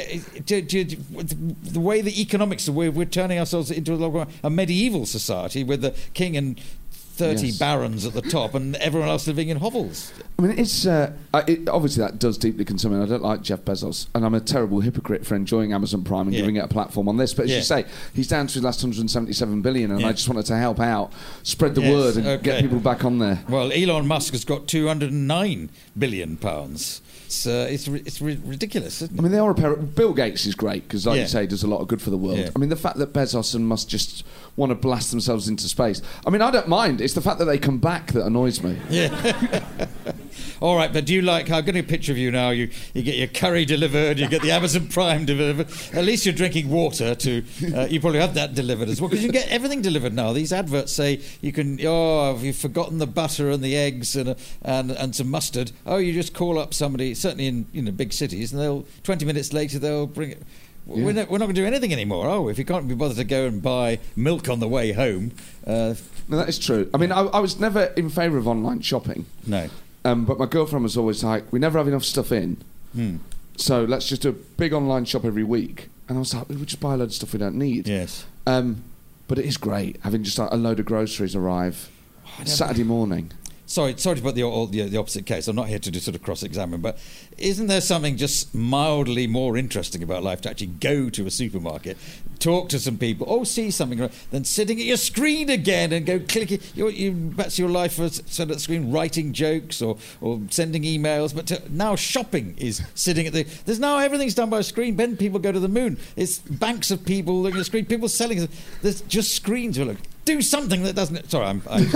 way the economics. We're turning ourselves into a medieval society with the king and 30 barons at the top and everyone else living in hovels. I mean, it's obviously that does deeply concern me. I don't like Jeff Bezos, and I'm a terrible hypocrite for enjoying Amazon Prime and giving it a platform on this. But as you say, he's down to his last 177 billion, and I just wanted to help out, spread the word, and get people back on there. Well, Elon Musk has got 209 billion pounds. It's ridiculous, isn't it? I mean, they are a pair. Bill Gates is great because, like you say, does a lot of good for the world. I mean, the fact that Bezos and Musk just want to blast themselves into space. I mean, I don't mind. It's the fact that they come back that annoys me. Yeah. All right, but do you like? I'm getting a picture of you now. You get your curry delivered. You get the Amazon Prime delivered. At least you're drinking water. You probably have that delivered as well, because you get everything delivered now. These adverts say you can. Oh, have you forgotten the butter and the eggs and some mustard? Oh, you just call up somebody. Certainly in big cities, and 20 minutes later they'll bring it. Yeah. We're not going to do anything anymore, are we? If you can't be bothered to go and buy milk on the way home. No, that is true. I mean, I was never in favour of online shopping. No. But my girlfriend was always like, we never have enough stuff in. So let's just do a big online shop every week. And I was like, we'll just buy a load of stuff we don't need. Yes. But it is great having just a load of groceries arrive Saturday morning. Sorry to put the opposite case. I'm not here to sort of cross-examine, but isn't there something just mildly more interesting about life to actually go to a supermarket, talk to some people, see something, than sitting at your screen again and go clicking? That's your life for sitting at the screen, writing jokes or sending emails. But now shopping is sitting at there's now everything's done by a screen. Then people go to the moon. It's banks of people looking at the screen. People selling. There's just screens. Do something that doesn't. Sorry,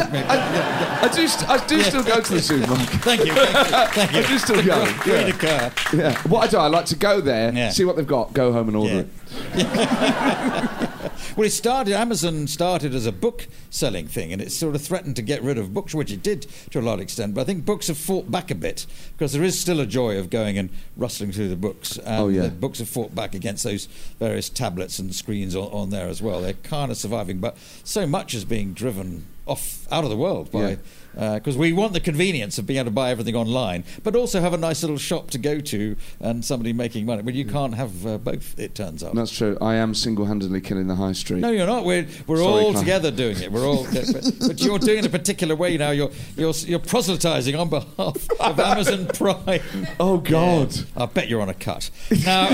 I do still go to the supermarket. Thank you. I do still go. Great occur. Yeah. What I do, I like to go there, see what they've got, go home and order it. Well, Amazon started as a book selling thing, and it sort of threatened to get rid of books, which it did to a large extent. But I think books have fought back a bit, because there is still a joy of going and rustling through the books. And the books have fought back against those various tablets and screens on there as well. They're kind of surviving, but so much is being driven out of the world by. Because we want the convenience of being able to buy everything online, but also have a nice little shop to go to and somebody making money. But you can't have both, it turns out. That's true. I am single-handedly killing the high street. No, you're not. We're all together doing it. We're all, but you're doing it in a particular way now. You're proselytising on behalf of Amazon Prime. Oh God! Yeah. I bet you're on a cut. Now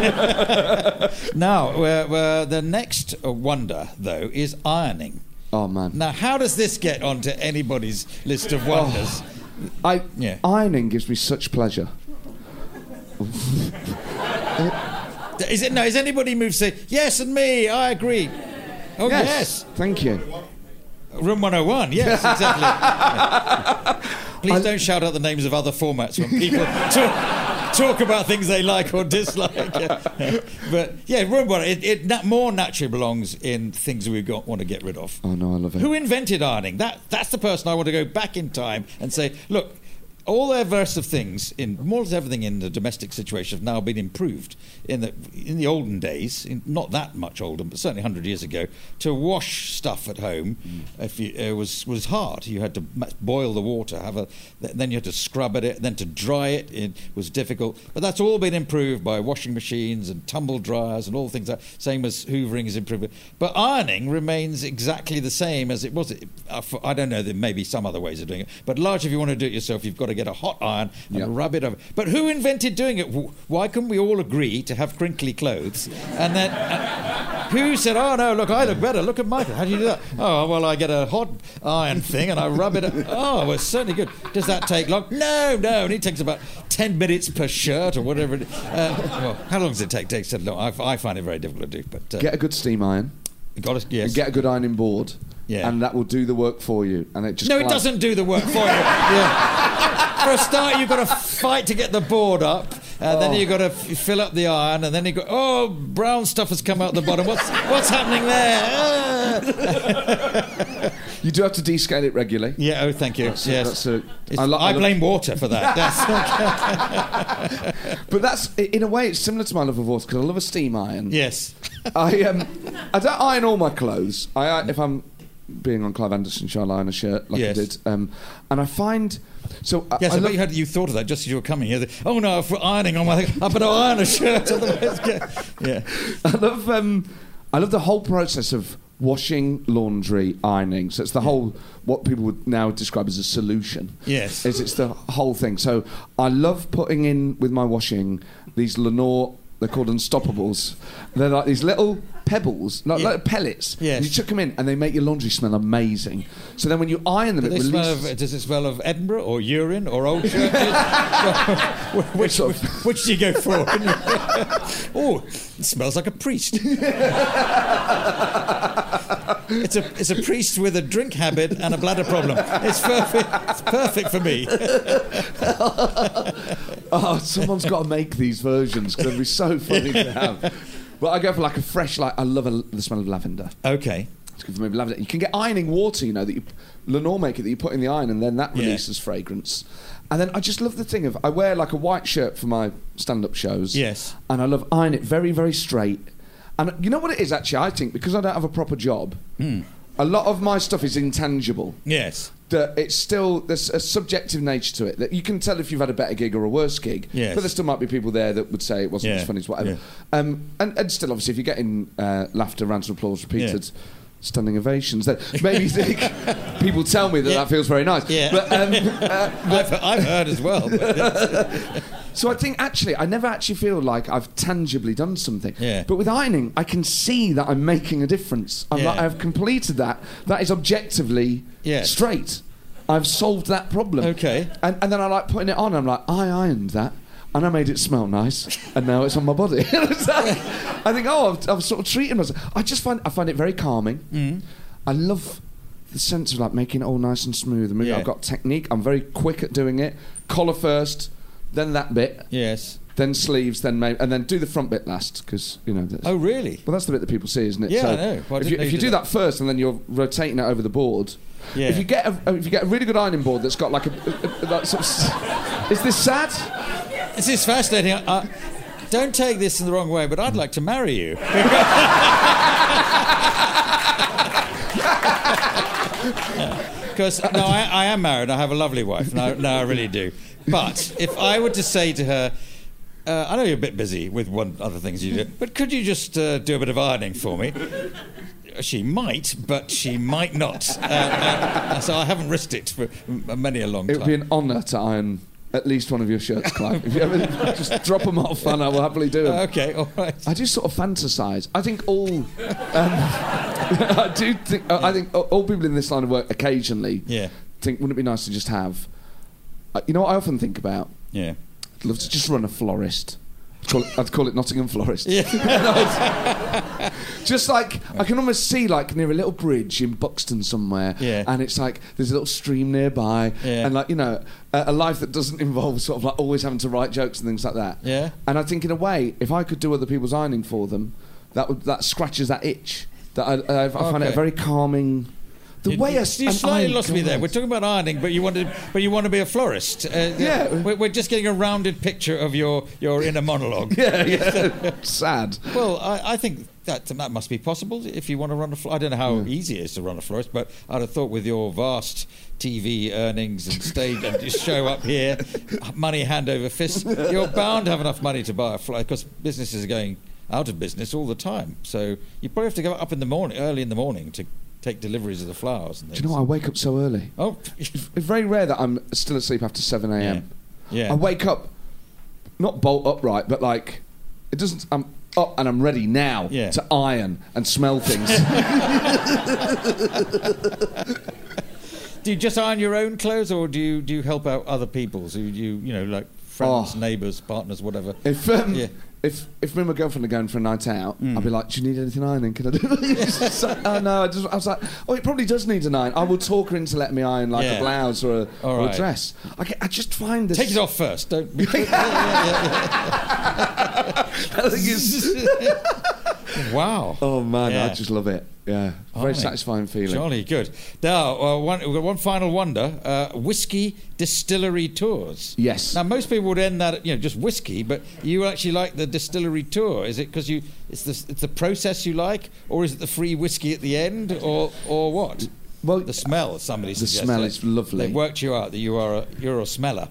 the next wonder though is ironing. Oh man! Now, how does this get onto anybody's list of wonders? Ironing gives me such pleasure. Is anybody moved to say yes? And me, I agree. Oh yes. Thank you. Room 101. Yes, exactly. Please don't shout out the names of other formats when people talk. talk about things they like or dislike. But yeah, remember, it more naturally belongs in things we want to get rid of. Oh no, I love it. Who invented ironing? That's the person I want to go back in time and say, look, all their verse of things, in more or less everything in the domestic situation, have now been improved. In the olden days, not that much older, but certainly 100 years ago, to wash stuff at home was hard. You had to boil the water, then you had to scrub it, then to dry it was difficult. But that's all been improved by washing machines and tumble dryers and all things like that. Same as hoovering is improved. But ironing remains exactly the same as it was. I don't know, there may be some other ways of doing it, but largely if you want to do it yourself, you've got to get a hot iron and rub it over. But who invented doing it? Why couldn't we all agree to have crinkly clothes? And then who said, oh no, look, I look better, look at Michael, how do you do that? Oh, well, I get a hot iron thing and I rub it. Oh, well, it's certainly good. Does that take long? No, and it takes about 10 minutes per shirt or whatever it is. Well, how long does it take? It takes long. I find it very difficult to do. But get a good steam iron. Yes. Get a good ironing board. Yeah. And that will do the work for you. And it just it doesn't do the work for you. Yeah. For a start, you've got to fight to get the board up, and then you've got to fill up the iron, and then you go, brown stuff has come out the bottom. What's happening there? You do have to descale it regularly. Yeah. Oh, thank you. I blame water for that. But that's, in a way, it's similar to my love of water because I love a steam iron. Yes. I don't iron all my clothes. If I'm being on Clive Anderson show, I iron a shirt like I did, and I find. So yes, I bet you thought of that just as you were coming here. Oh no, for ironing on I better iron a shirt. Otherwise, yeah. I love the whole process of washing, laundry, ironing. So it's the whole, what people would now describe as a solution. Yes. It's the whole thing. So I love putting in with my washing these Lenore. They're called Unstoppables. They're like these little pebbles, like pellets. Yes. You chuck them in and they make your laundry smell amazing. So then when you iron them, does it smell of Edinburgh or urine or old churches? Which do you go for? Oh, it smells like a priest. It's a priest with a drink habit and a bladder problem. It's perfect. It's perfect for me. Someone's got to make these versions because it'd be so funny to have. But I go for like a fresh, I love the smell of lavender. Okay. It's good for maybe lavender. You can get ironing water, that Lenore make it, that you put in the iron and then that releases fragrance. And then I just love the thing of, I wear like a white shirt for my stand-up shows. Yes. And I love iron it very, very straight. And you know what it is, actually, I think, because I don't have a proper job, a lot of my stuff is intangible. Yes. That it's still, there's a subjective nature to it, that you can tell if you've had a better gig or a worse gig. Yes. But there still might be people there that would say it wasn't as funny as whatever. Yeah. And still, obviously, if you're getting laughter, rounds of applause, repeated standing ovations, then maybe you think people tell me that feels very nice. Yeah. But, I've heard as well. So I think, actually, I never actually feel like I've tangibly done something. Yeah. But with ironing, I can see that I'm making a difference. I've completed that. That is objectively straight. I've solved that problem. Okay. And then I like putting it on. I'm like, I ironed that. And I made it smell nice, and now it's on my body. I think, I've sort of treated myself. I find it very calming. Mm. I love the sense of like making it all nice and smooth. I've got technique. I'm very quick at doing it. Collar first, then that bit. Yes. Then sleeves, then and then do the front bit last, because Oh, really? Well, that's the bit that people see, isn't it? Yeah, so I know. Well, if you do that first, and then you're rotating it over the board. Yeah. If you get a really good ironing board that's got like like sort of, is this sad? This is fascinating. Don't take this in the wrong way, but I'd like to marry you. Because I am married. I have a lovely wife. No, I really do. But if I were to say to her, I know you're a bit busy with other things you do, but could you just do a bit of ironing for me? She might, but she might not. So I haven't risked it for many a long time. It would be an honour to iron at least one of your shirts, Clive. If you ever just drop them off, and I will happily do them. Okay, all right. I do sort of fantasise. I think all... I think all people in this line of work occasionally think, wouldn't it be nice to just have... you know what I often think about? Yeah. I'd love to just run a florist. I'd call it Nottingham Florist. Yeah. Just like, I can almost see, like, near a little bridge in Buxton somewhere, Yeah. and it's like, there's a little stream nearby, Yeah. and, like, you know, a life that doesn't involve sort of, like, always having to write jokes and things like that. Yeah. And I think, in a way, if I could do other people's ironing for them, that scratches that itch. That I find it a Okay. very calming... The way you an slightly iron lost me there. glides. We're talking about ironing, but you want to be a florist. Yeah. We're just getting a rounded picture of your inner monologue. Yeah. Sad. Well, I think that must be possible if you want to run a florist. I don't know how easy it is to run a florist, but I'd have thought with your vast TV earnings and stage and just show up here, money hand over fist, you're bound to have enough money to buy a florist because businesses are going out of business all the time. So you probably have to go up in the morning, early in the morning, to take deliveries of the flowers and things. Do you know what? I wake up so early. Oh, It's very rare that I'm still asleep after 7 a.m. Yeah. I wake up, not bolt upright, but like, it doesn't... I'm up and I'm ready now to iron and smell things. Do you just iron your own clothes, or do you help out other people's? Do you know, like friends, neighbours, partners, whatever? If me and my girlfriend are going for a night out, I'll be like, "Do you need anything ironing? Can I do it?" Oh no, I was like, "Oh, it probably does need an iron." I will talk her into letting me iron like a blouse or a dress. I just find this. Take it off first. Don't. Wow. Oh man, I just love it. Yeah, very satisfying feeling. Jolly good. Now, we've got one final wonder: whiskey distillery tours. Yes. Now, most people would end that at just whiskey, but you actually like the distillery tour. Is it because it's the process you like, or is it the free whiskey at the end, or what? Well, the smell. Somebody suggested. The smell is lovely. They've worked you out that you're a smeller.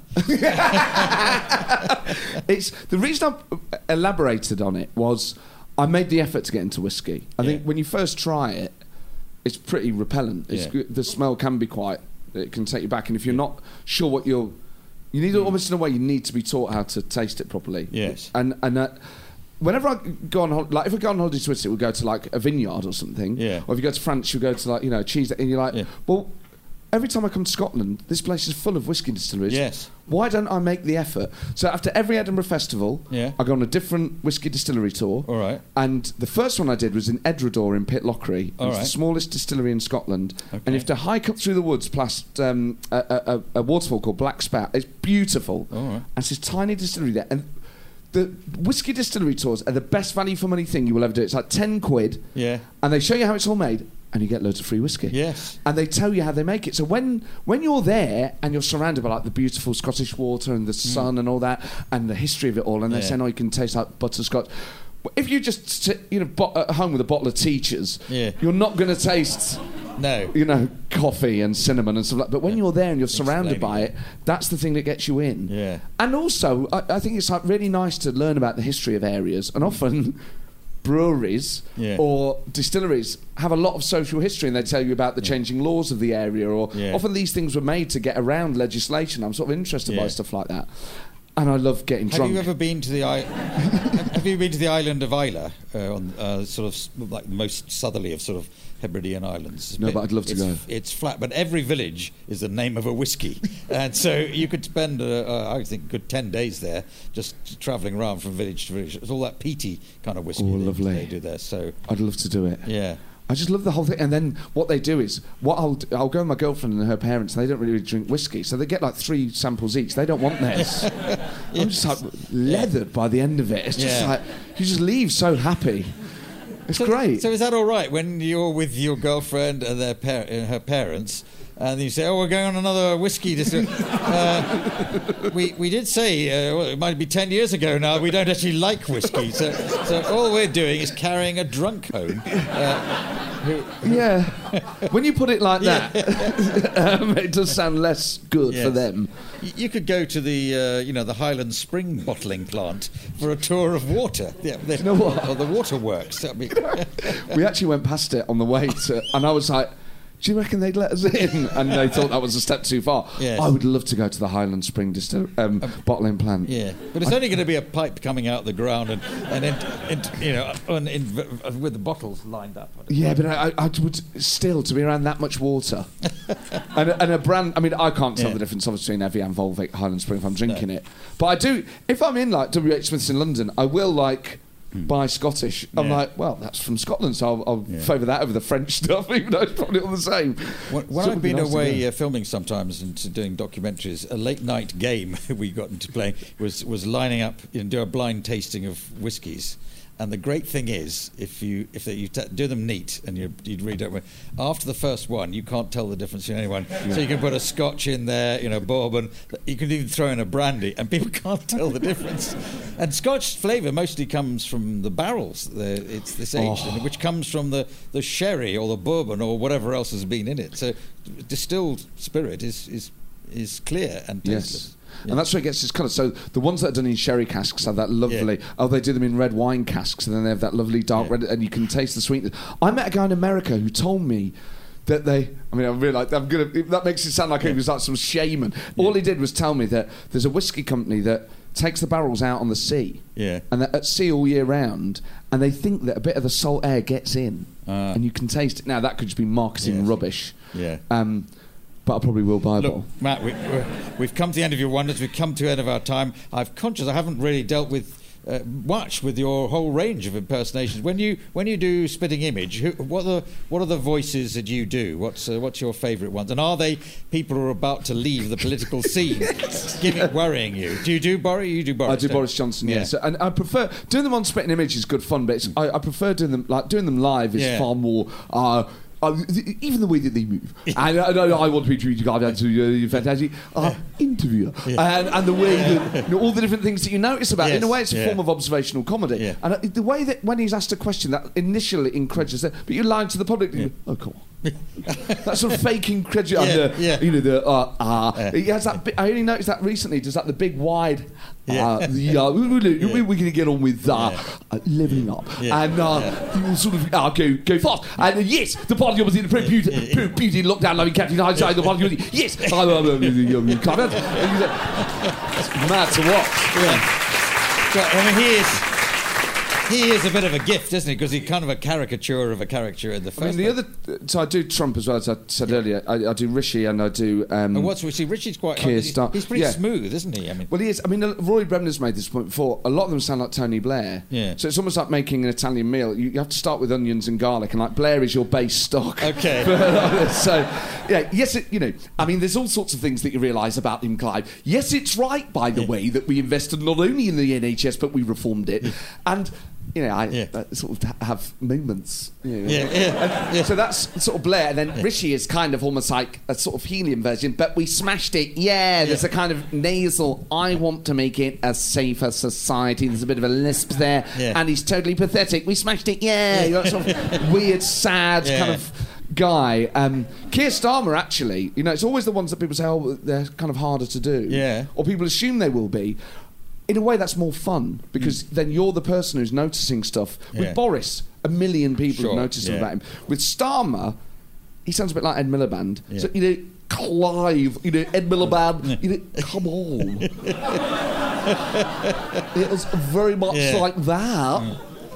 It's the reason I elaborated on it was I made the effort to get into whiskey. I think when you first try it, it's pretty repellent. The smell can be it can take you back, and if you're not sure what you need almost in a way you need to be taught how to taste it properly. Yes. And whenever I go on if I go on holiday to Italy, we'll go to like a vineyard or something. Yeah. Or if you go to France, you'll go to like cheese, and you're like, well, every time I come to Scotland, this place is full of whiskey distilleries. Yes. Why don't I make the effort? So after every Edinburgh Festival, I go on a different whiskey distillery tour. All right. And the first one I did was in Edredor in Pitlochry. It's the smallest distillery in Scotland. Okay. And you have to hike up through the woods past a waterfall called Black Spout. It's beautiful. All right. And it's this tiny distillery there. And the whiskey distillery tours are the best value for money thing you will ever do. It's like 10 quid. Yeah. And they show you how it's all made. And you get loads of free whiskey. Yes. And they tell you how they make it. So when you're there and you're surrounded by like the beautiful Scottish water and the sun and all that and the history of it all, and they're saying, you can taste like butterscotch. If you just sit, at home with a bottle of Teachers, you're not going to taste, coffee and cinnamon and stuff like that. But when you're there and you're surrounded by it, that's the thing that gets you in. Yeah. And also, I think it's like really nice to learn about the history of areas, and often breweries or distilleries have a lot of social history, and they tell you about the changing laws of the area, or often these things were made to get around legislation. I'm sort of interested by stuff like that, and I love getting drunk. Have you ever been to the Have you been to the island of Islay, on sort of like the most southerly of sort of Hebridean islands? No, but I'd love to go. It's flat, but every village is the name of a whiskey, and so you could spend, I think, a good 10 days there, just travelling around from village to village. It's all that peaty kind of whiskey they do there. So I'd love to do it. Yeah. I just love the whole thing. And then what they do is, I'll go with my girlfriend and her parents, and they don't really drink whiskey, so they get like 3 samples each. They don't want theirs. I'm just like leathered by the end of it. It's just like, you just leave so happy. It's great. So is that all right when you're with your girlfriend and her parents, and you say, "Oh, we're going on another whiskey"? We did say it might be 10 years ago now. We don't actually like whiskey, so all we're doing is carrying a drunk home. Yeah, when you put it like that, it does sound less good for them. You could go to the the Highland Spring bottling plant for a tour of water. Yeah, you know what? Or the waterworks. We actually went past it on the way to, and I was like, do you reckon they'd let us in? And they thought that was a step too far. Yes. I would love to go to the Highland Spring bottling plant. Yeah, but it's only going to be a pipe coming out of the ground and with the bottles lined up. Yeah, but I would still, to be around that much water. and a brand, I mean, I can't tell the difference obviously in Evian, Volvic, Highland Spring if I'm drinking it. But I do, if I'm in like WH Smith's in London, I will like buy Scottish. I'm like, well, that's from Scotland, so I'll favour that over the French stuff, even though it's probably all the same. When I've been away filming sometimes and doing documentaries, a late night game we got into playing was lining up and do a blind tasting of whiskies. And the great thing is, if you do them neat and you read it, after the first one, you can't tell the difference in anyone. Yeah. So you can put a Scotch in there, bourbon. You can even throw in a brandy, and people can't tell the difference. And Scotch flavour mostly comes from the barrels. It's this aged, which comes from the sherry or the bourbon or whatever else has been in it. So distilled spirit is clear and tasteless. Yes. And that's where it gets this colour. So the ones that are done in sherry casks have that lovely... Oh, they do them in red wine casks, and then they have that lovely dark red, and you can taste the sweetness. I met a guy in America who told me that they... I mean, I'm really like... that makes it sound like he was like some shaman. All he did was tell me that there's a whiskey company that takes the barrels out on the sea, and they're at sea all year round, and they think that a bit of the salt air gets in, and you can taste it. Now, that could just be marketing rubbish. Yeah. But I probably will buy a bottle. Matt, we've come to the end of your wonders. We've come to the end of our time. I'm conscious I haven't really dealt with much with your whole range of impersonations. When you do Spitting Image, what are the voices that you do? What's your favourite ones? And are they people who are about to leave the political scene, worrying you? Do you do Boris? You do Boris? I do Boris Johnson. Yeah. So, and I prefer doing them on Spitting Image is good fun, but I prefer doing them live is far more. Even the way that they move, and I want to be treated as a fantastic interviewer, and the way that all the different things that you notice about. In a way, it's a form of observational comedy, and the way that when he's asked a question that initially incredulous, but you lie to the public, you go, oh come on. That sort of fake incredulity. He has that bit, I only noticed that recently. Does that the big wide? We're going to get on with living up, and you will sort of go fast. And yes, the party opposite the beauty lockdown, loving Captain Hindsight. The party opposite, yes. It's mad to watch. I mean, he is a bit of a gift, isn't he? Because he's kind of a caricature of a character in the first. So I do Trump as well, as I said earlier. I do Rishi and I do. And what's Rishi? Rishi's quite. He's pretty smooth, isn't he? I mean, well, he is. I mean, Roy Bremner's made this point before. A lot of them sound like Tony Blair. Yeah. So it's almost like making an Italian meal. You have to start with onions and garlic, and like Blair is your base stock. Okay. So, yes, I mean, there's all sorts of things that you realise about him, Clive. Yes, it's right, by the way, that we invested not only in the NHS but we reformed it, and. I sort of have moments. So that's sort of Blair. And then Rishi is kind of almost like a sort of helium version, but we smashed it. There's a kind of nasal, I want to make it a safer society. There's a bit of a lisp there. And he's totally pathetic. We smashed it. You're sort of weird, sad kind of guy. Keir Starmer, actually, it's always the ones that people say, oh, they're kind of harder to do. Or people assume they will be. In a way, that's more fun, because then you're the person who's noticing stuff. With Boris, 1 million people have noticed about him. With Starmer, he sounds a bit like Ed Miliband. So, Clive, Ed Miliband, come on. It was very much like that.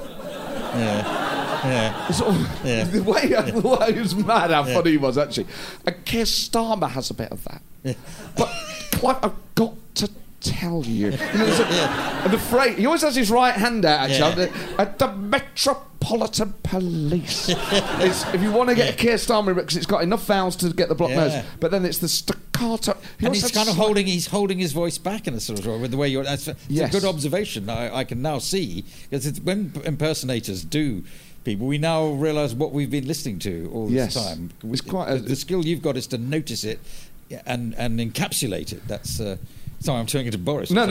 The way he was mad, how funny he was, actually. And Keir Starmer has a bit of that. But Clive, I've got to tell you. And the phrase, he always has his right hand out, actually. At the Metropolitan Police. If you want to get a Keir Starmer, because it's got enough vowels to get the block nose, but then it's the staccato. And he's kind of holding his voice back in a sort of with the way you're. It's a good observation. I can now see, because when impersonators do people, we now realise what we've been listening to all this time. It's quite the skill you've got is to notice it and encapsulate it. That's. Sorry, I'm turning it to Boris. No.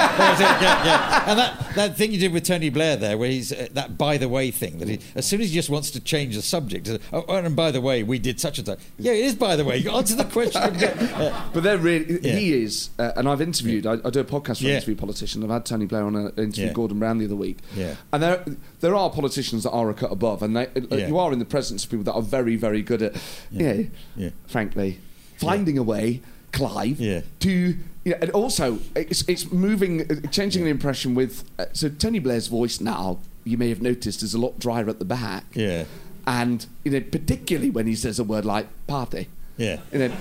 Yeah. And that thing you did with Tony Blair there, where he's that by the way thing, that as soon as he just wants to change the subject, and by the way, we did such and such. Yeah, it is by the way. You answer the question. But they're really, he is, and I've interviewed, I do a podcast for interview politicians. I've had Tony Blair on an interview Gordon Brown the other week. Yeah. And there are politicians that are a cut above, and you are in the presence of people that are very, very good at, frankly, finding a way, Clive, to... and also, it's moving, changing the impression with... so Tony Blair's voice now, you may have noticed, is a lot drier at the back. Yeah. And, particularly when he says a word like party. Yeah.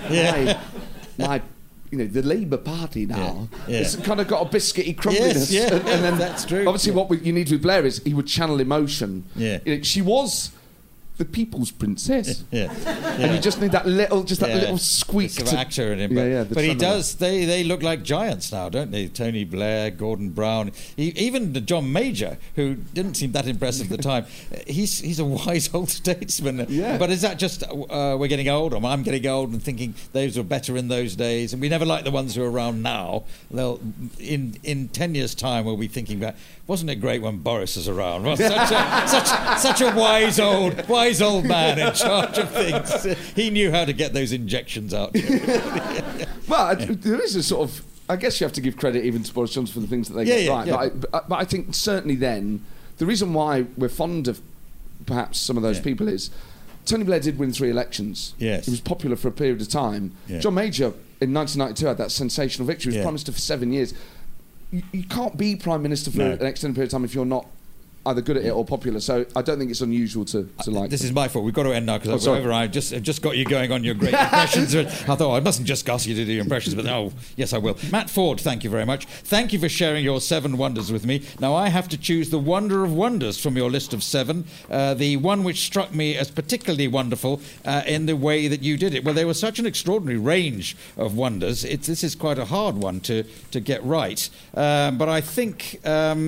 My the Labour Party now, it's kind of got a biscuity crumbliness. Yes, and then that's true. Obviously, what you need with Blair is he would channel emotion. Yeah. She was the people's princess. Yeah. And you just need that little squeak to to actor in him. But he does. They look like giants now, don't they? Tony Blair, Gordon Brown, even John Major, who didn't seem that impressive at the time. He's a wise old statesman. Yeah. But is that just we're getting old? Or I'm getting old and thinking those were better in those days, and we never like the ones who are around now. They'll in 10 years' time we'll be thinking about, wasn't it great when Boris was around? Well, such a wise old man in charge of things. He knew how to get those injections out. Well, there is a sort of... I guess you have to give credit even to Boris Johnson for the things that they get right. Yeah. But I think certainly then, the reason why we're fond of perhaps some of those people is Tony Blair did win 3 elections. Yes. He was popular for a period of time. Yeah. John Major in 1992 had that sensational victory. He was Prime Minister for 7 years. You can't be Prime Minister for an extended period of time if you're not either good at it or popular, so I don't think it's unusual to like. This is my fault. We've got to end now because I just got you going on your great impressions. I thought I mustn't just ask you to do your impressions, but yes, I will. Matt Ford, thank you very much. Thank you for sharing your 7 wonders with me. Now I have to choose the wonder of wonders from your list of 7. The one which struck me as particularly wonderful in the way that you did it. Well, there was such an extraordinary range of wonders. This is quite a hard one to get right, but I think.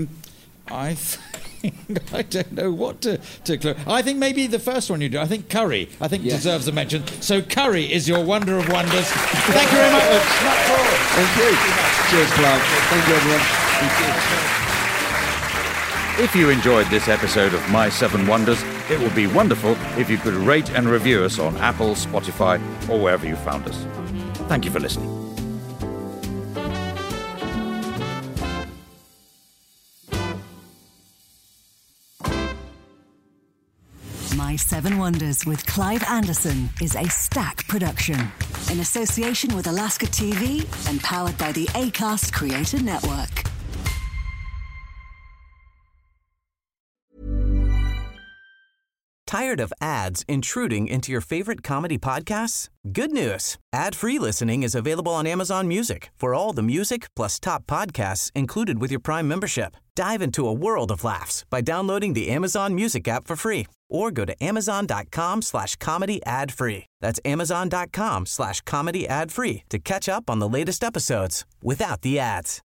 I don't know what to I think maybe the first one you do. I think curry. Deserves a mention. So curry is your wonder of wonders. Thank you very much. Thank you. Cheers, Clive. Thank you, everyone. Thank you. If you enjoyed this episode of My 7 Wonders, it would be wonderful if you could rate and review us on Apple, Spotify, or wherever you found us. Thank you for listening. My 7 Wonders with Clive Anderson is a Stack production in association with Alaska TV and powered by the Acast Creator Network. Tired of ads intruding into your favorite comedy podcasts? Good news. Ad-free listening is available on Amazon Music for all the music plus top podcasts included with your Prime membership. Dive into a world of laughs by downloading the Amazon Music app for free or go to amazon.com/comedy ad-free. That's amazon.com/comedy ad-free to catch up on the latest episodes without the ads.